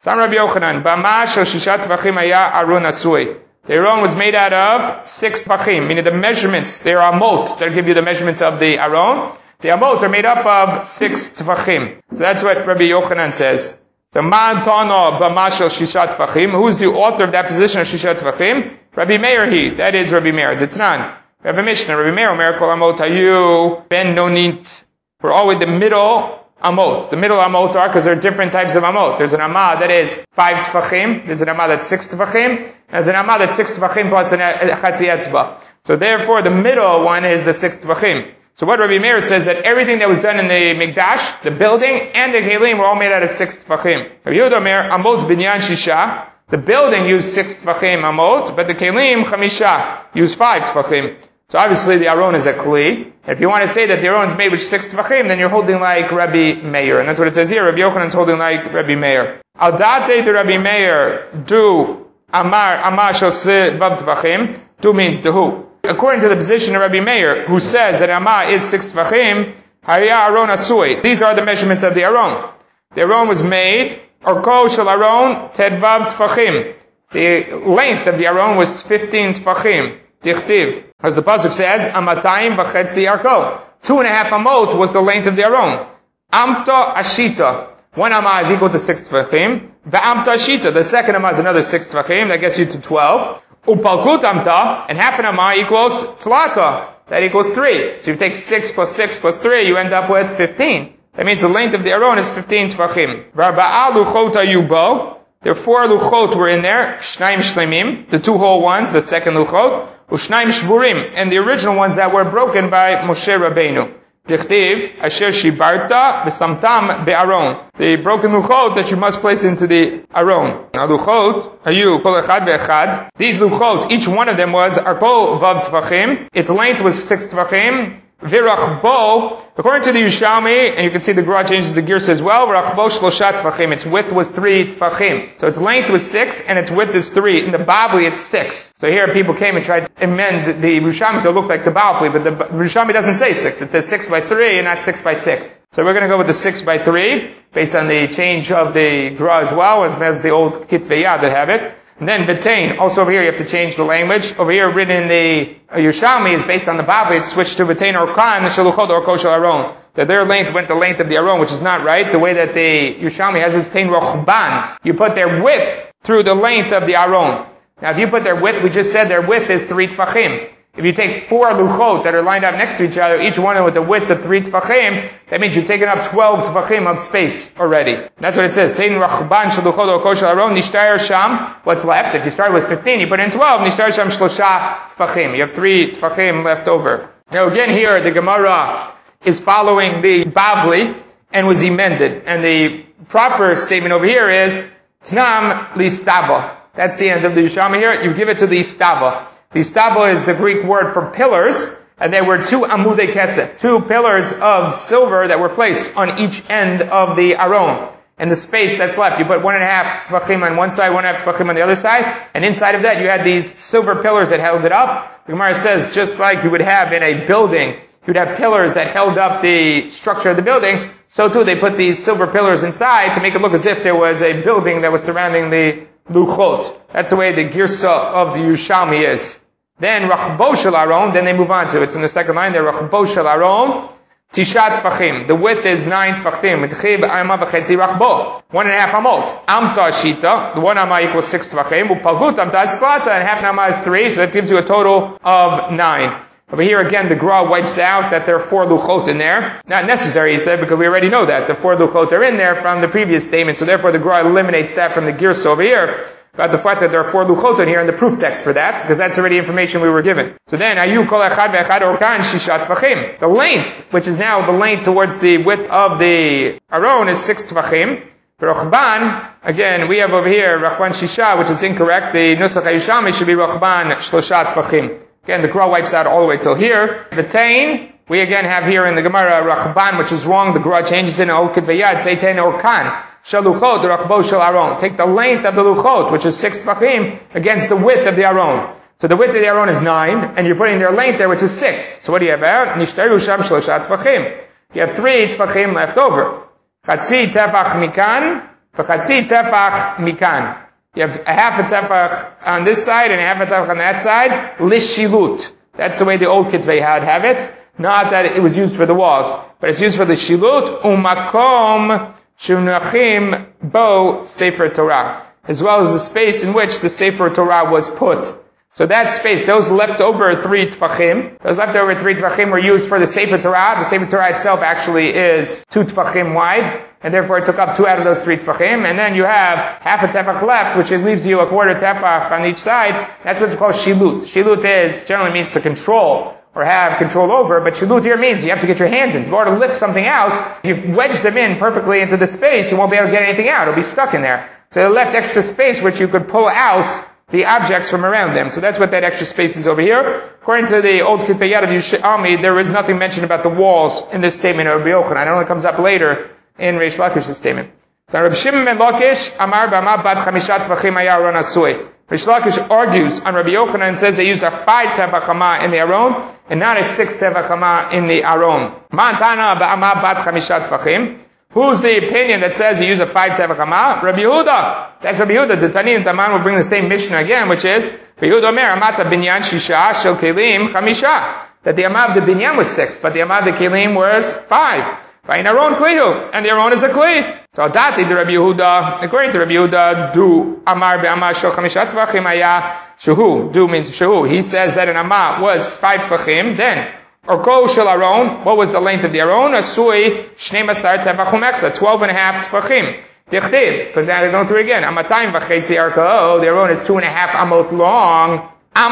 Sam Rabbi Yochanan, Bama shel shisha tvachim haya aron asui. The aron was made out of six tvachim, meaning the measurements, they are amot, that give you the measurements of the aron. The amot are made up of six tvachim. So that's what Rabbi Yochanan says. So man tano bama shel shisha tvachim. Who's the author of that position of shisha tvachim? Rabbi Meir he. That is Rabbi Meir. The Tanan. Rabbi Mishnah, Rabbi Meir, Meir kol amot hayu ben nonit. We're always the middle amot. The middle amot are, because there are different types of amot. There's an amah that is five tefachim. There's an amah that's six tefachim. There's an amah that's six tefachim plus an chatzi etzba. So therefore, the middle one is the six tefachim. So what Rabbi Meir says that everything that was done in the Mikdash, the building, and the kelim were all made out of six tefachim. Rabbi Yehuda Meir, amot binyan shisha. The building used six tefachim amot, but the kelim chamisha used five tefachim. So obviously the aron is a kli. If you want to say that the aron is made with six tefachim, then you're holding like Rabbi Meir. And that's what it says here. Rabbi Yochanan is holding like Rabbi Meir. Al date the Rabbi Meir, do amar, amar shel vav tefachim. Do means the who. According to the position of Rabbi Meir, who says that amah is six tefachim, haya aron asui. These are the measurements of the aron. The aron was made, orko shel aron tedvav tefachim. The length of the aron was fifteen tefachim. Dichtiv. As the pasuk says, amatayim v'chetzi arko. Two and a half amot was the length of the aron. Amta ashita. One amah is equal to six tefachim. V'amta ashita. The second amah is another six tefachim. That gets you to twelve. Upalkut amta. And half an amah equals tlata. That equals three. So you take six plus six plus three, you end up with fifteen. That means the length of the aron is fifteen tefachim. V'arba'a luchot hayubo. There are four luchot were in there. Shnaim shlemim. The two whole ones, the second luchot. Ushnaim shvurim, and the original ones that were broken by Moshe Rabbeinu. Dichtiv, asher shibarta, v'samtam be'aron. The broken luchot that you must place into the aron. Now luchot, ayu, kol echad ve'echad. These luchot, each one of them was arko vav tvachim. Its length was six tvachim. V'rachbo, according to the Yerushalmi, and you can see the Gra changes the gears as well, v'rachbo shlosha tefachim. Its width was three tefachim. So its length was six, and its width is three. In the Babli, it's six. So here people came and tried to amend the Yerushalmi to look like the Babli, but the Yerushalmi doesn't say six. It says six by three, and not six by six. So we're going to go with the six by three, based on the change of the Gra as well, as well as the old Kitvei Yad that have it. And then Vitain, also over here you have to change the language. Over here written in the uh, Yerushalmi is based on the Babli, it's switched to Vitain or Kan, Shaluchot or Koshel Aron. That their length went the length of the Aron, which is not right. The way that the Yerushalmi has is Tain Rochban. You put their width through the length of the Aron. Now if you put their width, we just said their width is three tefachim. If you take four luchot that are lined up next to each other, each one with a width of three tefachim, that means you've taken up twelve tefachim of space already. And that's what it says. Tein rachban shaluchot o koshel aron nishtayer sham. What's left? If you start with fifteen, you put in twelve. Nishtayer sham shlosha tefachim. You have three tefachim left over. Now again here, the Gemara is following the Bavli and was emended. And the proper statement over here is tnam listava. That's the end of the Yerushalmi here. You give it to the istava. The istava is the Greek word for pillars, and there were two amudei kesef, two pillars of silver that were placed on each end of the aron. And the space that's left, you put one and a half tefachim on one side, one and a half tefachim on the other side, and inside of that you had these silver pillars that held it up. The Gemara says, just like you would have in a building, you'd have pillars that held up the structure of the building, so too they put these silver pillars inside to make it look as if there was a building that was surrounding the luchot. That's the way the girsa of the Yerushalmi is. Then rachbo shel aron, then they move on to it. It's in the second line there, rachbo shel aron, tisha tefachim. The width is nine tefachim. Mitchiv ama v'chetzi rachbo. One and a half amot. Amta shita, the one amma equals six tefachim. Upalgut amta esklata, and half an amma is three, so that gives you a total of nine. Over here again, the Gra wipes out that there are four luchot in there. Not necessary, he said, because we already know that. The four luchot are in there from the previous statement, so therefore the Gra eliminates that from the girsa over here. About the fact that there are four luchot in here and the proof text for that, because that's already information we were given. So then, ayu kol echad ve'echad orkan shisha tefachim. The length, which is now the length towards the width of the aron, is six tefachim. Rochban, again, we have over here Rochban shisha, which is incorrect. The nusach hayushami should be Rochban shlosha tefachim. Again, the Gra wipes out all the way till here. Vitain, we again have here in the Gemara Rochban, which is wrong. The Gra changes in Ol Kitvei Yad, say Tein orkan. Shaluchot, rachbo shel aron. Take the length of the luchot, which is six tefachim, against the width of the aron. So the width of the aron is nine, and you're putting their length there, which is six. So what do you have out? Nishtaru sham shlosha tefachim. You have three tefachim left over. Chatzi tefach mikan, V'chatzi tefach mikan. You have a half a tefach on this side and a half a tefach on that side. Lishilut. That's the way the old Kitvei had have it. Not that it was used for the walls, but it's used for the shilut. Umakom shunachim bo sefer Torah, as well as the space in which the sefer Torah was put. So that space, those leftover three tefachim, those leftover three tefachim were used for the sefer Torah. The sefer Torah itself actually is two tefachim wide, and therefore it took up two out of those three tefachim. And then you have half a tefach left, which leaves you a quarter tefach on each side. That's what's called shilut. Shilut is, generally means to control, or have control over, but shilut here means you have to get your hands in. In order to lift something out, if you wedge them in perfectly into the space, you won't be able to get anything out. It'll be stuck in there. So they left extra space which you could pull out the objects from around them. So that's what that extra space is over here. According to the old Kitvei Yad of Yerushalmi, there is nothing mentioned about the walls in this statement of Rabbi Yochanan. It only comes up later in Reish Lakish's statement. So Rabbi Shimon ben Lakish, Amar b'ama bat chamishat tvachim haya aron asui. Reish Lakish argues on Rabbi Yochanan and says they used a five tefach hama in the aron and not a six tefach hama in the aron. Ma'antana b'ama bat chamishat tvachim. Who's the opinion that says you use a five tefach hama? Rabbi Yehuda. That's Rabbi Yehuda. The Tani and Taman will bring the same Mishnah again, which is Rabbi Yehuda Omer Amata binyan shisha shel kelim chamisha. That the amah of the binyan was six, but the amah of the kelim was five. V'ayin aron klihu, and the aron is a kli. So dati the Rabbi Yehuda, according to Rabbi Yehuda, do amar be'amah shel chamisha tvachim haya shehu. Do means shehu. He says that an amah was five tvachim. Then or kol shel aron, what was the length of the aron? Asui shnei masar tefach umeksa, twelve and a half tefachim. Tichtiv, because now they're going through again. Amatayim v'chetzi arko, the aron is two and a half amot long.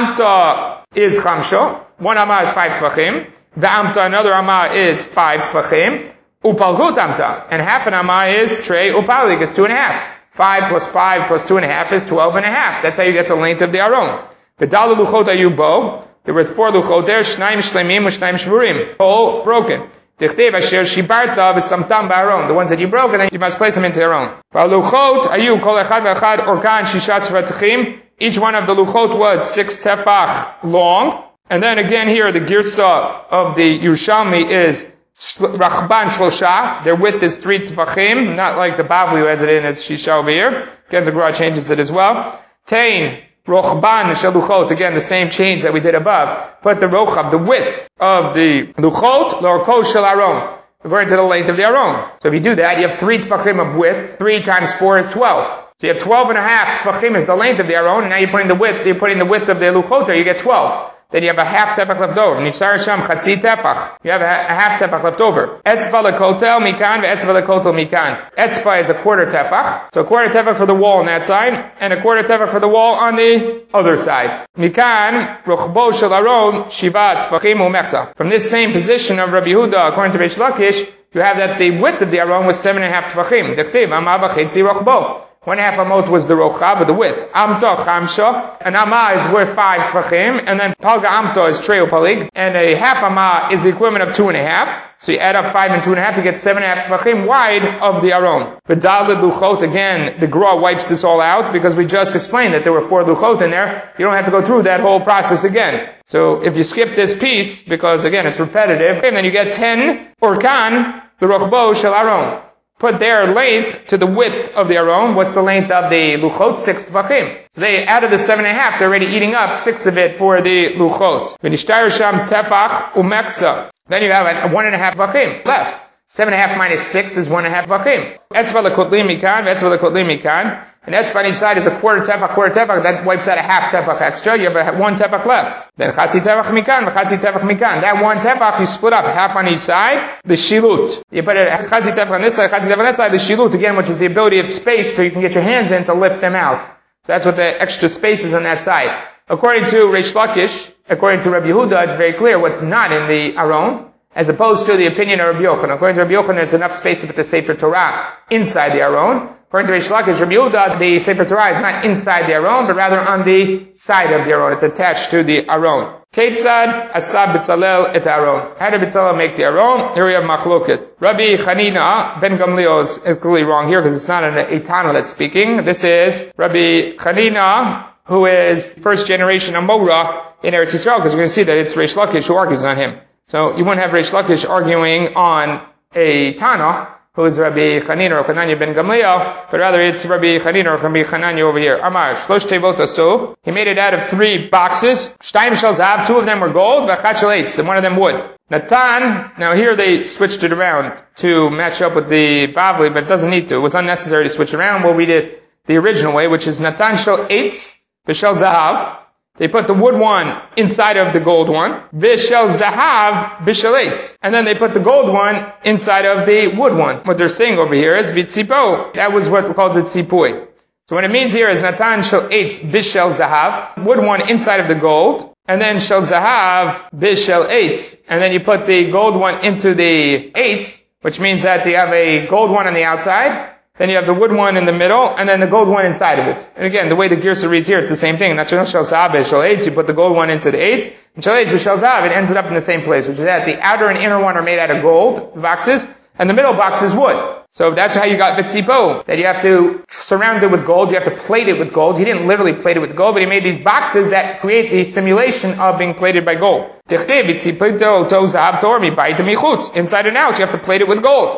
Amta is chamsho, one amah is five tefachim. The amta, another amah is five tefachim. Upalgut amta, and half an amah is trey upalik, it's two and a half. Five plus five plus two and a half is twelve and a half. That's how you get the length of the aron. The dalu luchot ayubo. There were four luchot there, shnaim shlemim, shnaim shvurim, all broken. Tichtei asher shibarta v'samtam ba'aron, the ones that you broke, and then you must place them into Aron. V'aluchot ayu kol echad v'echad orkan shishat tzvatachim. Each one of the luchot was six tefach long, and then again here the girsa of the Yerushalmi is rachban shlosha. Their width is three tefachim, not like the Bavli who has it in as shisha over here. Again, the Gemara changes it as well. Tain. Rochban shaluchot, again the same change that we did above. Put the rochav, the width of the luchot, lorko shel aron, according to the length of the aron. So if you do that, you have three tefachim of width. Three times four is twelve. So you have twelve and a half tefachim is the length of the aron, and now you're putting the width. You're putting the width of the luchot there. You get twelve. Then you have a half tefach left over. Nishar sham chatzi tefach. You have a, a half tefach left over. Etzba lekotel mikan ve'etzba lekotel mikan. Etzba is a quarter tefach. So a quarter tefach for the wall on that side, and a quarter tefach for the wall on the other side. Mikan rochbo shel aron shiva tefachim u'mechza. From this same position of Rabbi Yehuda, according to Reish Lakish, you have that the width of the aron was seven and a half tefachim. Dektiv amah v'chetzi rochbo. One half amot was the rocha, but the width. Amto chamsha. An amah is worth five tefachim, and then palga amto is treo palig, and a half amah is the equivalent of two and a half. So you add up five and two and a half, you get seven and a half tefachim wide of the aron. But daled luchot, again, the Gra wipes this all out, because we just explained that there were four luchot in there. You don't have to go through that whole process again. So if you skip this piece, because again, it's repetitive, and then you get ten orkan, the rochbo shel aron. Put their length to the width of the aron. What's the length of the luchot? Six tefachim. So they added the seven and a half. They're already eating up six of it for the luchot. V'nishtar sham tefach umekza. Then you have a one and a half tefachim left. Seven and a half minus six is one and a half tefachim. Etzva lekotlim mikan, etzva lekotlim mikan. And etzva on each side is a quarter tefach, quarter tefach. That wipes out a half tefach extra. You have a one tefach left. Then chatzi tefach mikan, v'chatzi tefach mikan. That one tefach you split up, half on each side, the shilut. You put it as chatzi tefach on this side, chatzi tefach on that side, the shilut again, which is the ability of space so you can get your hands in to lift them out. So that's what the extra space is on that side. According to Reish Lakish, according to Rabbi Yehuda, it's very clear what's not in the aron, as opposed to the opinion of Rabbi Yochanan. According to Rabbi Yochanan, there's enough space to put the Sefer Torah inside the aron. According to Reish Lakish, Rabbi Yehuda, the Sefer Torah is not inside the aron, but rather on the side of the aron. It's attached to the aron. Ketzad asab B'Tzalel et aron. How did B'Tzalel make the aron? Here we have machloket. Rabbi Chanina ben Gamliel is, is clearly wrong here because it's not an Eitana that's speaking. This is Rabbi Chanina, who is first generation Amora in Eretz Yisrael, because you're going to see that it's Reish Lakish who argues on him. So you wouldn't have Reish Lakish arguing on a Tana who is Rabbi Chanina or Chananya ben Gamliel, but rather it's Rabbi Chanina or Rabbi Chananya over here. Amar, shlosh tevot asu. He made it out of three boxes. Shtayim shel zahav, two of them were gold, v'achat shel eitz, and one of them wood. Natan, now here they switched it around to match up with the Bavli, but it doesn't need to. It was unnecessary to switch around. We'll read it the original way, which is Natan shel eitz, v'shel zahav. They put the wood one inside of the gold one. V'shel zahav b'shel eitz. And then they put the gold one inside of the wood one. What they're saying over here is v'tzipo. That was what we called the tzipui. So what it means here is Natan shel eitz b'shel zahav. Wood one inside of the gold. And then shel zahav b'shel eitz. And then you put the gold one into the eitz, which means that they have a gold one on the outside. Then you have the wood one in the middle, and then the gold one inside of it. And again, the way the Girsa reads here, it's the same thing. Not shel zahav b'shel eitz, you put the gold one into the eitz, and shel eitz b'shel zahav, it ends up in the same place, which is that the outer and inner one are made out of gold boxes, and the middle box is wood. So that's how you got Vitzipo, that you have to surround it with gold, you have to plate it with gold. He didn't literally plate it with gold, but he made these boxes that create the simulation of being plated by gold. Inside and out, you have to plate it with gold.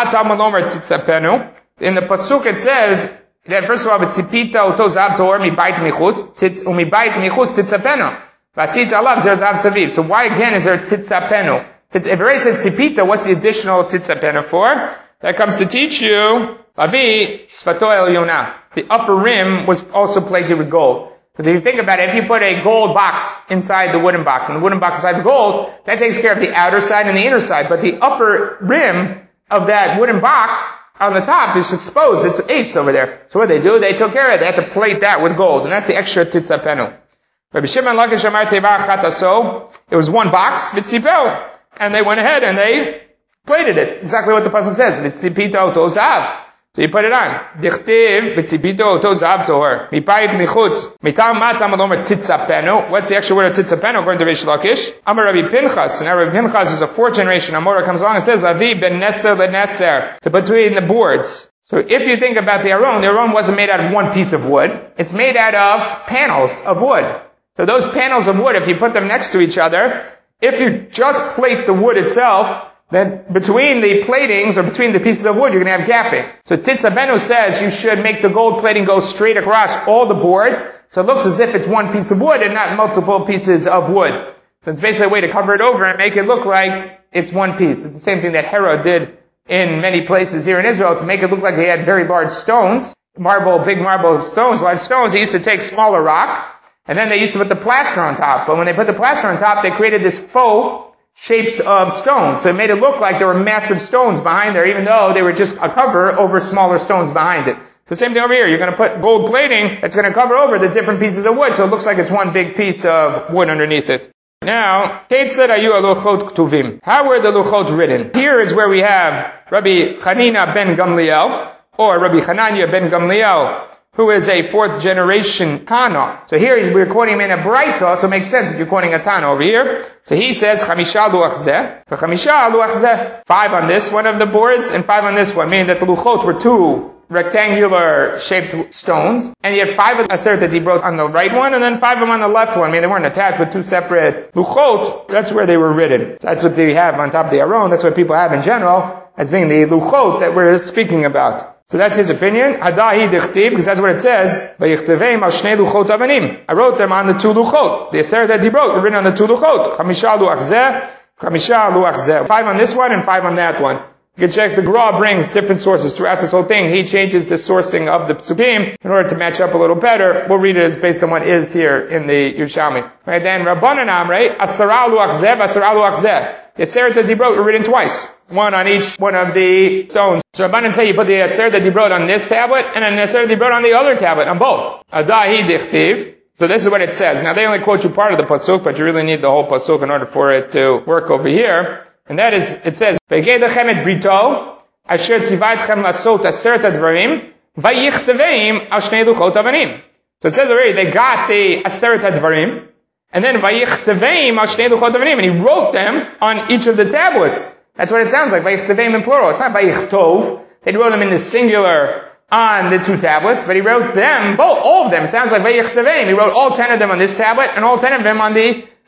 In the pasuk it says that first of all, "V'tzipita oto zahav tor mibayit michutz, tzitz umibayit michutz titzapenu, v'asita alav zer zahav saviv." So why again is there titzapenu? If it already said tzipita, what's the additional titzapenu for? That comes to teach you, Lavi sfato elyona. The upper rim was also plated with gold. Because if you think about it, if you put a gold box inside the wooden box, and the wooden box inside the gold, that takes care of the outer side and the inner side. But the upper rim of that wooden box on the top is exposed. It's eights over there. So what they do? They took care of it. They had to plate that with gold. And that's the extra titzapenu. Rabbi Shimon Lakish Amar Teva Chataso. It was one box, vitzipel. And they went ahead and they plated it. Exactly what the pasuk says. Vitzipito oto zahav. So you put it on. Dichtiv vitzipito oto zahav tohor. Mipayit michutz. Mitam matam alomer titzapenu. What's the extra word of titzapenu according to Reish Lakish? Amar Rabbi Pinchas. And Rabbi Pinchas is a fourth generation. Amora comes along and says, Lavi ben neser leneser. To between the boards. So if you think about the aron, the aron wasn't made out of one piece of wood. It's made out of panels of wood. So those panels of wood, if you put them next to each other, if you just plate the wood itself, then between the platings or between the pieces of wood, you're going to have gapping. So Titzabenu says you should make the gold plating go straight across all the boards, so it looks as if it's one piece of wood and not multiple pieces of wood. So it's basically a way to cover it over and make it look like it's one piece. It's the same thing that Herod did in many places here in Israel to make it look like they had very large stones, marble, big marble stones, large stones. They used to take smaller rock, and then they used to put the plaster on top. But when they put the plaster on top, they created this faux shapes of stones. So it made it look like there were massive stones behind there, even though they were just a cover over smaller stones behind it. The same thing over here. You're going to put gold plating that's going to cover over the different pieces of wood, so it looks like it's one big piece of wood underneath it. Now, Ketzad hayu haluchot ktuvim. How were the luchot written? Here is where we have Rabbi Chanina ben Gamliel, or Rabbi Hananya ben Gamliel, who is a fourth generation Tana. So here he's, we're quoting him in a Braita, so it makes sense if you're quoting a Tana over here. So he says, Chamisha luach zeh, Chamisha luach zeh. Five on this one of the boards, and five on this one, meaning that the luchot were two rectangular shaped stones, and you had five of the aseret that he wrote on the right one, and then five of them on the left one, meaning they weren't attached with two separate luchot. That's where they were written. So that's what they have on top of the aron. That's what people have in general, as being the luchot that we're speaking about. So that's his opinion. Hadahi dichtib, because that's what it says. Vayichtaveim al shnei luchot avanim. I wrote them on the two luchot. The aseret that he wrote were written on the two luchot. Chamisha luach zeh, chamisha luach zeh. Five on this one and five on that one. You can check, the Gra brings different sources throughout this whole thing. He changes the sourcing of the psukim in order to match up a little better. We'll read it as based on what is here in the Yerushalmi. Right, then Rabbanan Amrei, Asara luach zeh, Asara luach zeh. The aseret that he wrote were written twice. One on each one of the stones. So Rabbanan say you put the aseret that he wrote on this tablet, and then the aseret that he wrote on the other tablet, on both. Adahi dichtiv. So this is what it says. Now they only quote you part of the pasuk, but you really need the whole pasuk in order for it to work over here. And that is, it says, V'gedachem et brito, asher tzivatchem lasot aseret advarim, vayichtaveim al shnei luchot avanim. So it says already, they got the aseret advarim, and then vayichtaveim al shnei luchot avanim, and he wrote them on each of the tablets. That's what it sounds like, vayichtaveim in plural. It's not vayichtov. They wrote them in the singular on the two tablets, but he wrote them, both, all of them. It sounds like vayichtaveim. He wrote all ten of them on this tablet, and all ten of them on the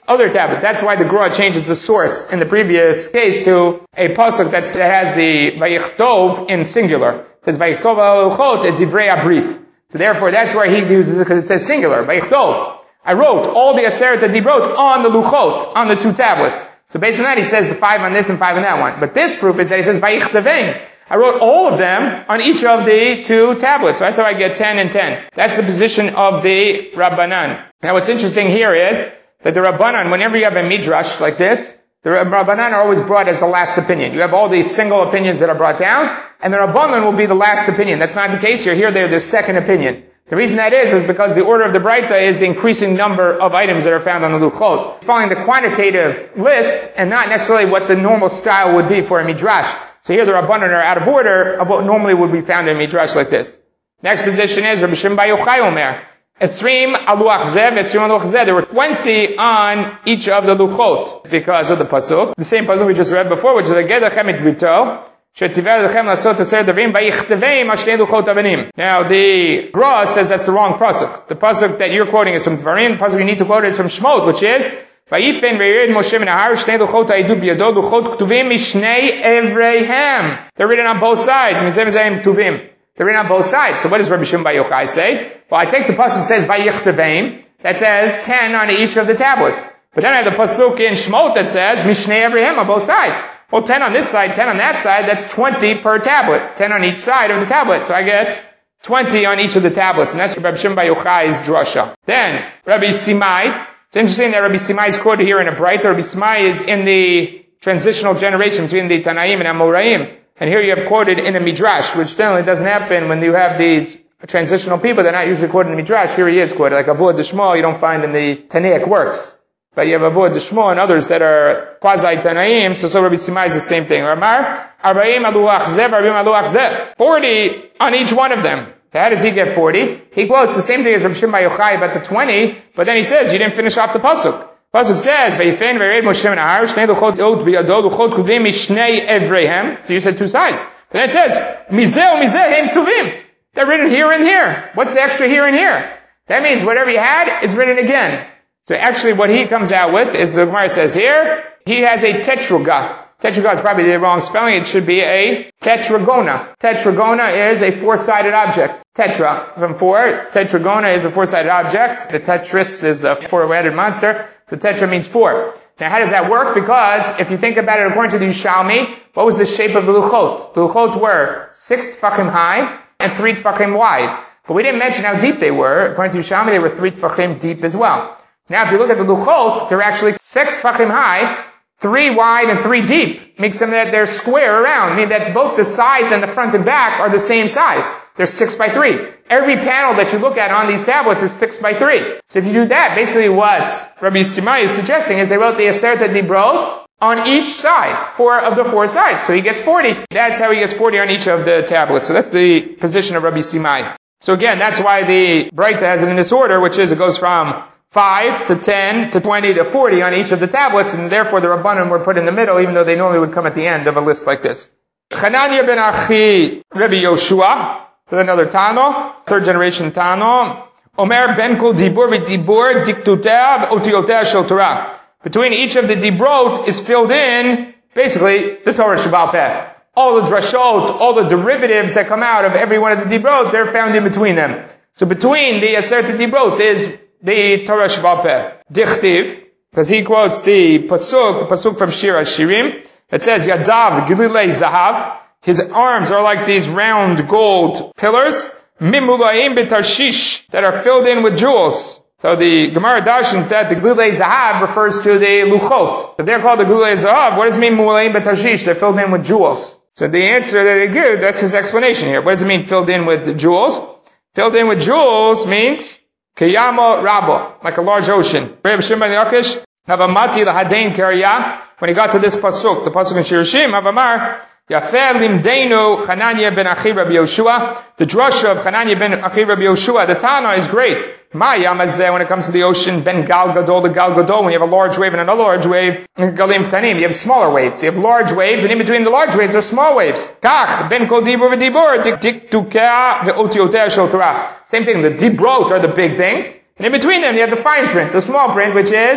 other tablet. That's why the Gra changes the source in the previous case to a pasuk that's, that has the Vayichtov in singular. It says Vayichtov al-Luchot et divrei abrit. So therefore, that's where he uses it because it says singular. Vayichtov. I wrote all the Aseret that he wrote on the Luchot, on the two tablets. So based on that, he says the five on this and five on that one. But this proof is that he says Vayichtavim. I wrote all of them on each of the two tablets. So that's how I get ten and ten. That's the position of the Rabbanan. Now what's interesting here is that the Rabbanan, whenever you have a midrash like this, the Rabbanan are always brought as the last opinion. You have all these single opinions that are brought down, and the Rabbanan will be the last opinion. That's not the case here. Here they're the second opinion. The reason that is, is because the order of the Braita is the increasing number of items that are found on the Luchot. Following the quantitative list, and not necessarily what the normal style would be for a midrash. So here the Rabbanan are out of order of what normally would be found in a midrash like this. Next position is Rabbi Shimon Bar Yochai Omer. Esrim aluach zeh, esrim aluach zeh. There were twenty on each of the luchot because of the pasuk. The same pasuk we just read before, which is V'ged lechem et brito, shetziveh lechem lasot aseret davim, vayichtevim ashnei luchot avanim. Now the Gra says that's the wrong pasuk. The pasuk that you're quoting is from Dvarim. The pasuk you need to quote is from Shemot, which is Vayifen v'yired Moshe min ha'ar shnei luchot ha'edu b'yado luchot ktuvim mishnei evreihem. They're written on both sides. Mizeh mizeh ktuvim. They're written on both sides. So what does Rabbi Shimon Bar Yochai say? Well, I take the pasuk that says Vayichtavim, that says ten on each of the tablets. But then I have the pasuk in Shemot that says Mishnei Evreihem on both sides. Well, ten on this side, ten on that side, that's twenty per tablet. ten on each side of the tablet. So I get twenty on each of the tablets. And that's Rabbi Shimon Bar Yochai's drasha. Then, Rabbi Simai. It's interesting that Rabbi Simai is quoted here in a Braita. Rabbi Simai is in the transitional generation between the Tanaim and Amoraim. And here you have quoted in a Midrash, which generally doesn't happen when you have these transitional people. They're not usually quoted in the Midrash. Here he is quoted. Like Avod Deshmo, you don't find in the Tanaic works. But you have Avod Deshmo and others that are quasi-Tanaim. So, so Rabbi Simai is the same thing. Ramar, Arbaim aluach zeh, Arbaim aluach zeh. Forty on each one of them. So how does he get forty? He quotes the same thing as Rabbi Shimon Bar Yochai about the twenty, but then he says, you didn't finish off the pasuk. Pasuk says, Vayifen v'yired Moshe min ha'ar shnei luchot ot b'yado luchot ktuvim mishnei evreihem. So you said two sides. But then it says, Mizeh u'mizeh hem ktuvim. They're written here and here. What's the extra here and here? That means whatever he had is written again. So actually what he comes out with is, the Gemara says here, he has a tetraga. Tetragon is probably the wrong spelling. It should be a tetragona. Tetragona is a four-sided object. Tetra from four. Tetragona is a four-sided object. The tetris is a four-headed monster. So tetra means four. Now how does that work? Because if you think about it according to the Yishalmi, what was the shape of the luchot? The luchot were six tfachim high and three tfachim wide. But we didn't mention how deep they were. According to Yishalmi, they were three tfachim deep as well. Now if you look at the luchot, they're actually six tfachim high, three wide and three deep. Makes them that they're square around, meaning that both the sides and the front and back are the same size. They're six by three. Every panel that you look at on these tablets is six by three. So if you do that, basically what Rabbi Simai is suggesting is they wrote the Aseret Dibrot on each side, four of the four sides. So he gets forty. That's how he gets forty on each of the tablets. So that's the position of Rabbi Simai. So again, that's why the Braita has it in this order, which is it goes from five to ten to twenty to forty on each of the tablets, and therefore the Rabbanim were put in the middle, even though they normally would come at the end of a list like this. Chananya ben Achi Rabbi Yoshua, so another Tano, third generation Tano. Omer ben kol dibur v'dibur diktutea v'otiotea shel Torah. Between each of the dibrot is filled in, basically, the Torah Sheba'al Peh. All the drashot, all the derivatives that come out of every one of the dibrot, they're found in between them. So between the Aseret Dibrot is the Torah Sheba'al Peh. Dichtiv, because he quotes the pasuk, the pasuk from Shir HaShirim, it says, Yadav Gililei Zahav, his arms are like these round gold pillars, Mimulaim B'Tarshish, that are filled in with jewels. So the Gemara darshans that the Gililei Zahav refers to the Luchot. If they're called the Gililei Zahav, what does it mean Mimulaim B'Tarshish? They're filled in with jewels. So the answer that they give, that's his explanation here. What does it mean filled in with jewels? Filled in with jewels means Kiyamo Rabo, like a large ocean. Rabbi Shimon ben Yakish, Havamati l'hadein kariya. When he got to this pasuk, the pasuk in Shir HaShirim, Havamar, Yafeh limdeinu Chananya ben Achi Rabbi Yoshua. The drasha of Chananya ben Achi Rabbi Yoshua, the Tana is great. Ma yamazeh, when it comes to the ocean, ben gal gadol, the gal gadol, when you have a large wave and another large wave, galim tanim, you have smaller waves. You have large waves, and in between the large waves are small waves. Kach, ben kol dibur v'dibur, dik dik tukea ve'otiotea shel Torah. Same thing, the dibrot are the big things, and in between them you have the fine print, the small print, which is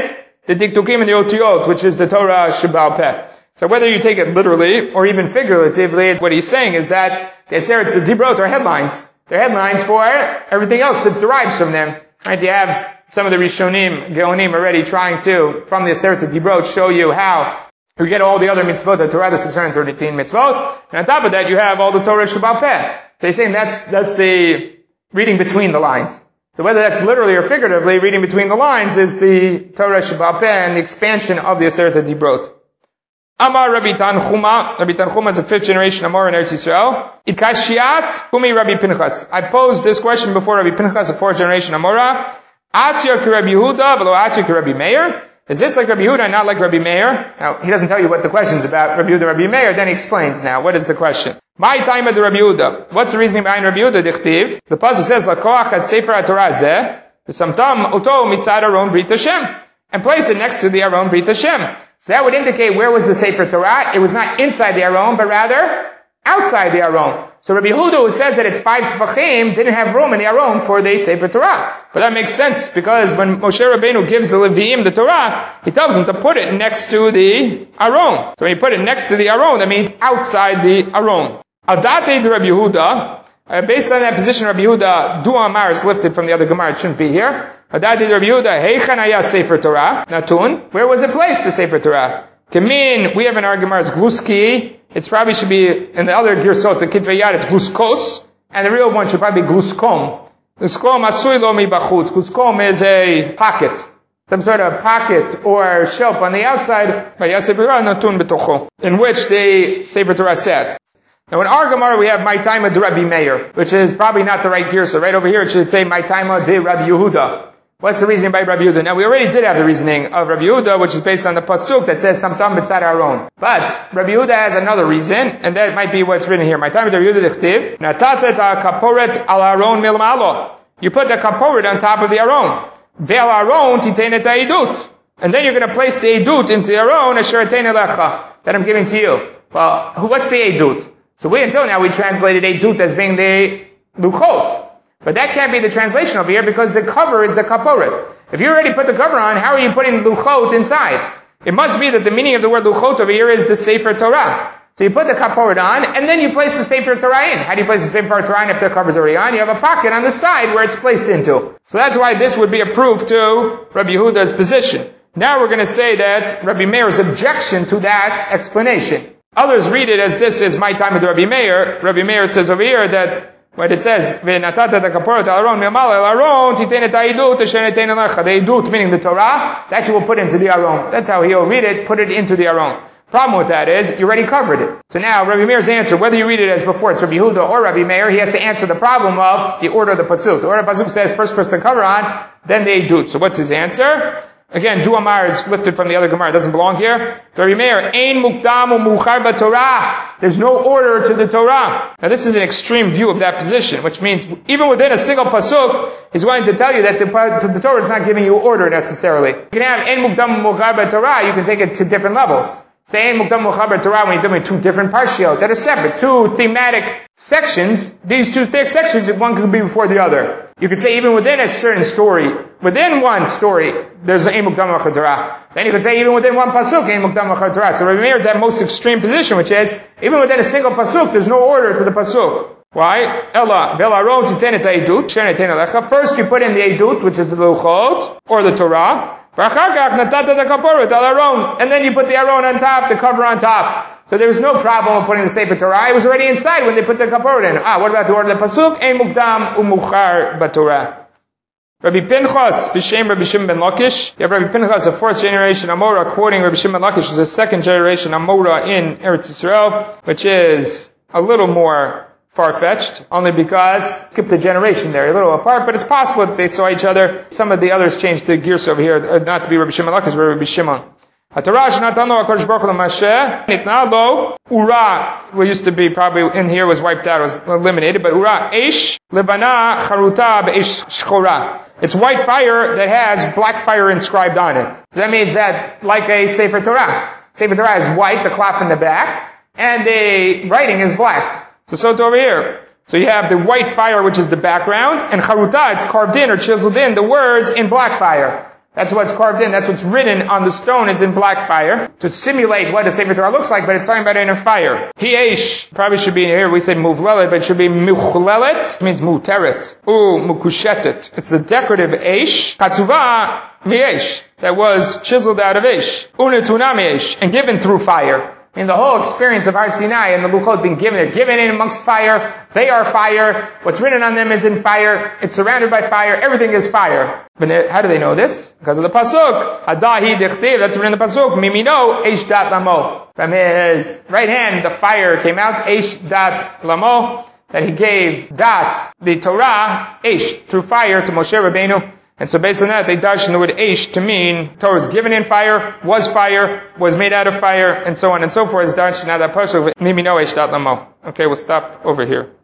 the Diktukim and the Otiyot, which is the Torah Sheba'al Peh. So whether you take it literally or even figuratively, what he's saying is that the Aseret Dibrot are headlines. They're headlines for everything else that derives from them. Right? You have some of the Rishonim, Geonim already trying to, from the Aseret Dibrot, show you how you get all the other mitzvot, the Torah, the six hundred thirteen mitzvot, and on top of that you have all the Torah Sheba'al Peh. So he's saying that's, that's the reading between the lines. So whether that's literally or figuratively, reading between the lines is the Torah Sheba'al Peh and the expansion of the Aseret Dibrot. Amar Rabbi Tanchuma. Rabbi Tanchuma is a fifth generation Amor in Eretz Yisrael. Ikashiat Kumi Rabbi Pinchas. I posed this question before Rabbi Pinchas, a fourth generation Amora. Atya ki Rabbi Yehuda, velo atya ki Rabbi Meir. Is this like Rabbi Yehuda, not like Rabbi Meir? Now, he doesn't tell you what the question's about, Rabbi Yehuda, Rabbi Meir, then he explains now. What is the question? My time of the Rabbi Yehuda. What's the reasoning behind Rabbi Yehuda, dichtiv? The pasuk says, Lakoach at Sefer HaTorah zeh, v'samtam oto mitzad Aron Brit Hashem. And place it next to the Aron Brit Hashem. So that would indicate where was the Sefer Torah. It was not inside the Aron, but rather outside the Aron. So Rabbi Yehuda, who says that it's five tefachim, didn't have room in the Aron for the Sefer Torah. But that makes sense, because when Moshe Rabbeinu gives the Leviim the Torah, he tells them to put it next to the Aron. So when you put it next to the Aron, that means outside the Aron. Adate de Rabbi Yehuda, uh, based on that position, Rabbi Yehuda, Du Amar is lifted from the other Gemara, it shouldn't be here. Adate de Rabbi Yehuda, Heichan Haya Sefer Torah, Natun, where was it placed, the Sefer Torah? Kamin, we have in our Gemara, it's Gluski. It's probably should be, in the other Girsot, the Kitvei Yad, it's Gluskos, and the real one should probably be Gluskom. Gluskom asui lo mi bachutz. Gluskom is a pocket. Some sort of pocket or shelf on the outside, in which the Sefer Torah sat. Now in our Gemara we have my time of Rabbi Meir, which is probably not the right Girsa. Right over here it should say my time of Rabbi Yehuda. What's the reasoning by Rabbi Yehuda? Now we already did have the reasoning of Rabbi Yehuda, which is based on the pasuk that says Samtam b'tzad Aron. But Rabbi Yehuda has another reason, and that might be what's written here. My time with Rabbi Yehuda dichtiv, Natatet kaporet al Aron milmalo. You put the kaporet on top of the Aron. Ve'al Aron titenet ha'idut. And then you're going to place the edut into the Aron asher atein elecha, that I'm giving to you. Well, what's the edut? So we until now we translated edut as being the luchot. But that can't be the translation over here because the cover is the kaporet. If you already put the cover on, how are you putting luchot inside? It must be that the meaning of the word luchot over here is the Sefer Torah. So you put the kaporet on, and then you place the Sefer Torah in. How do you place the Sefer Torah in if the cover's already on? You have a pocket on the side where it's placed into. So that's why this would be a proof to Rabbi Yehuda's position. Now we're going to say that Rabbi Meir's objection to that explanation. Others read it as this is my time with Rabbi Meir. Rabbi Meir says over here that when it says, "Ve'natata the kaporet al Aron milmal el Aron titenet ha'idut asher atein elecha," the idut meaning the Torah, that you will put into the Aron. That's how he'll read it, put it into the Aron. Problem with that is, you already covered it. So now, Rabbi Meir's answer, whether you read it as before, it's Rabbi Yehuda or Rabbi Meir, he has to answer the problem of the order of the pasuk. The order of the pasuk says, first put the cover on, then the idut. So what's his answer? Again, Du Amar is lifted from the other Gemara. It doesn't belong here. Rabbi Meir, Ein mukdam u'muchar b'Torah. There's no order to the Torah. Now this is an extreme view of that position, which means even within a single pasuk, he's wanting to tell you that the, the Torah is not giving you order necessarily. You can have Ein mukdam u'muchar b'Torah, you can take it to different levels. Say Ein mukdam u'muchar b'Torah when you're doing two different parshiot that are separate, two thematic sections. These two thick sections, one could be before the other. You could say even within a certain story, within one story, there's an Ein Mukdam Achar Torah. Then you could say even within one pasuk, Ein Mukdam Achar Torah. So Rabbi Meir is that most extreme position, which is, even within a single pasuk, there's no order to the pasuk. Why? Ella, Vel Aron titenet ha'idut, asher atein elecha. First you put in the edut, which is the luchot, or the Torah. V'achar kach natata the kaporet al Aron. And then you put the Aron on top, the cover on top. So there was no problem with putting the Sefer Torah. It was already inside when they put the kaporet in. Ah, what about the order of the pasuk? Ein mukdam u'muchar b'Torah. Rabbi Pinchas, b'shem Rabbi Shimon ben Lakish. You have Rabbi Pinchas, a fourth generation Amora, quoting Rabbi Shimon ben Lakish, who's a second generation Amora in Eretz Yisrael, which is a little more far-fetched, only because, skip the generation there, a little apart, but it's possible that they saw each other. Some of the others changed the gears over here, not to be Rabbi Shimon ben Lakish, but Rabbi Shimon. HaTorah shenatanu HaKadosh Baruch Hu l'Moshe nitna lo ura, what used to be probably in here was wiped out, was eliminated, but ura eish lebana charuta b'eish shchora. It's white fire that has black fire inscribed on it. So that means that, like a Sefer Torah. Sefer Torah is white, the cloth in the back, and the writing is black. So so to over here. So you have the white fire, which is the background, and charuta, it's carved in or chiseled in the words in black fire. That's what's carved in. That's what's written on the stone is in black fire to simulate what a Sefer Torah looks like, but it's talking about it in a fire. Hiesh probably should be here. We said muvlelet, but it should be muchlelet, which means muteret. Ooh, mukushetet. It's the decorative eish. Katsuva miesh, that was chiseled out of eish. Unetuna miesh, and given through fire. In the whole experience of Har Sinai and the Luchot being given, they're given in amongst fire. They are fire. What's written on them is in fire. It's surrounded by fire. Everything is fire. But how do they know this? Because of the pasuk. Hadahi dichtiv. That's written in the pasuk. Mimino eish dat lamo. From his right hand, the fire came out. Eish dat lamo. That he gave dat, the Torah, eish, through fire to Moshe Rabbeinu. And so based on that, they darshan the word eish to mean Torah was given in fire, was fire, was made out of fire, and so on and so forth. Darshan that pasuk. Mimino eish dat lamo. Okay, we'll stop over here.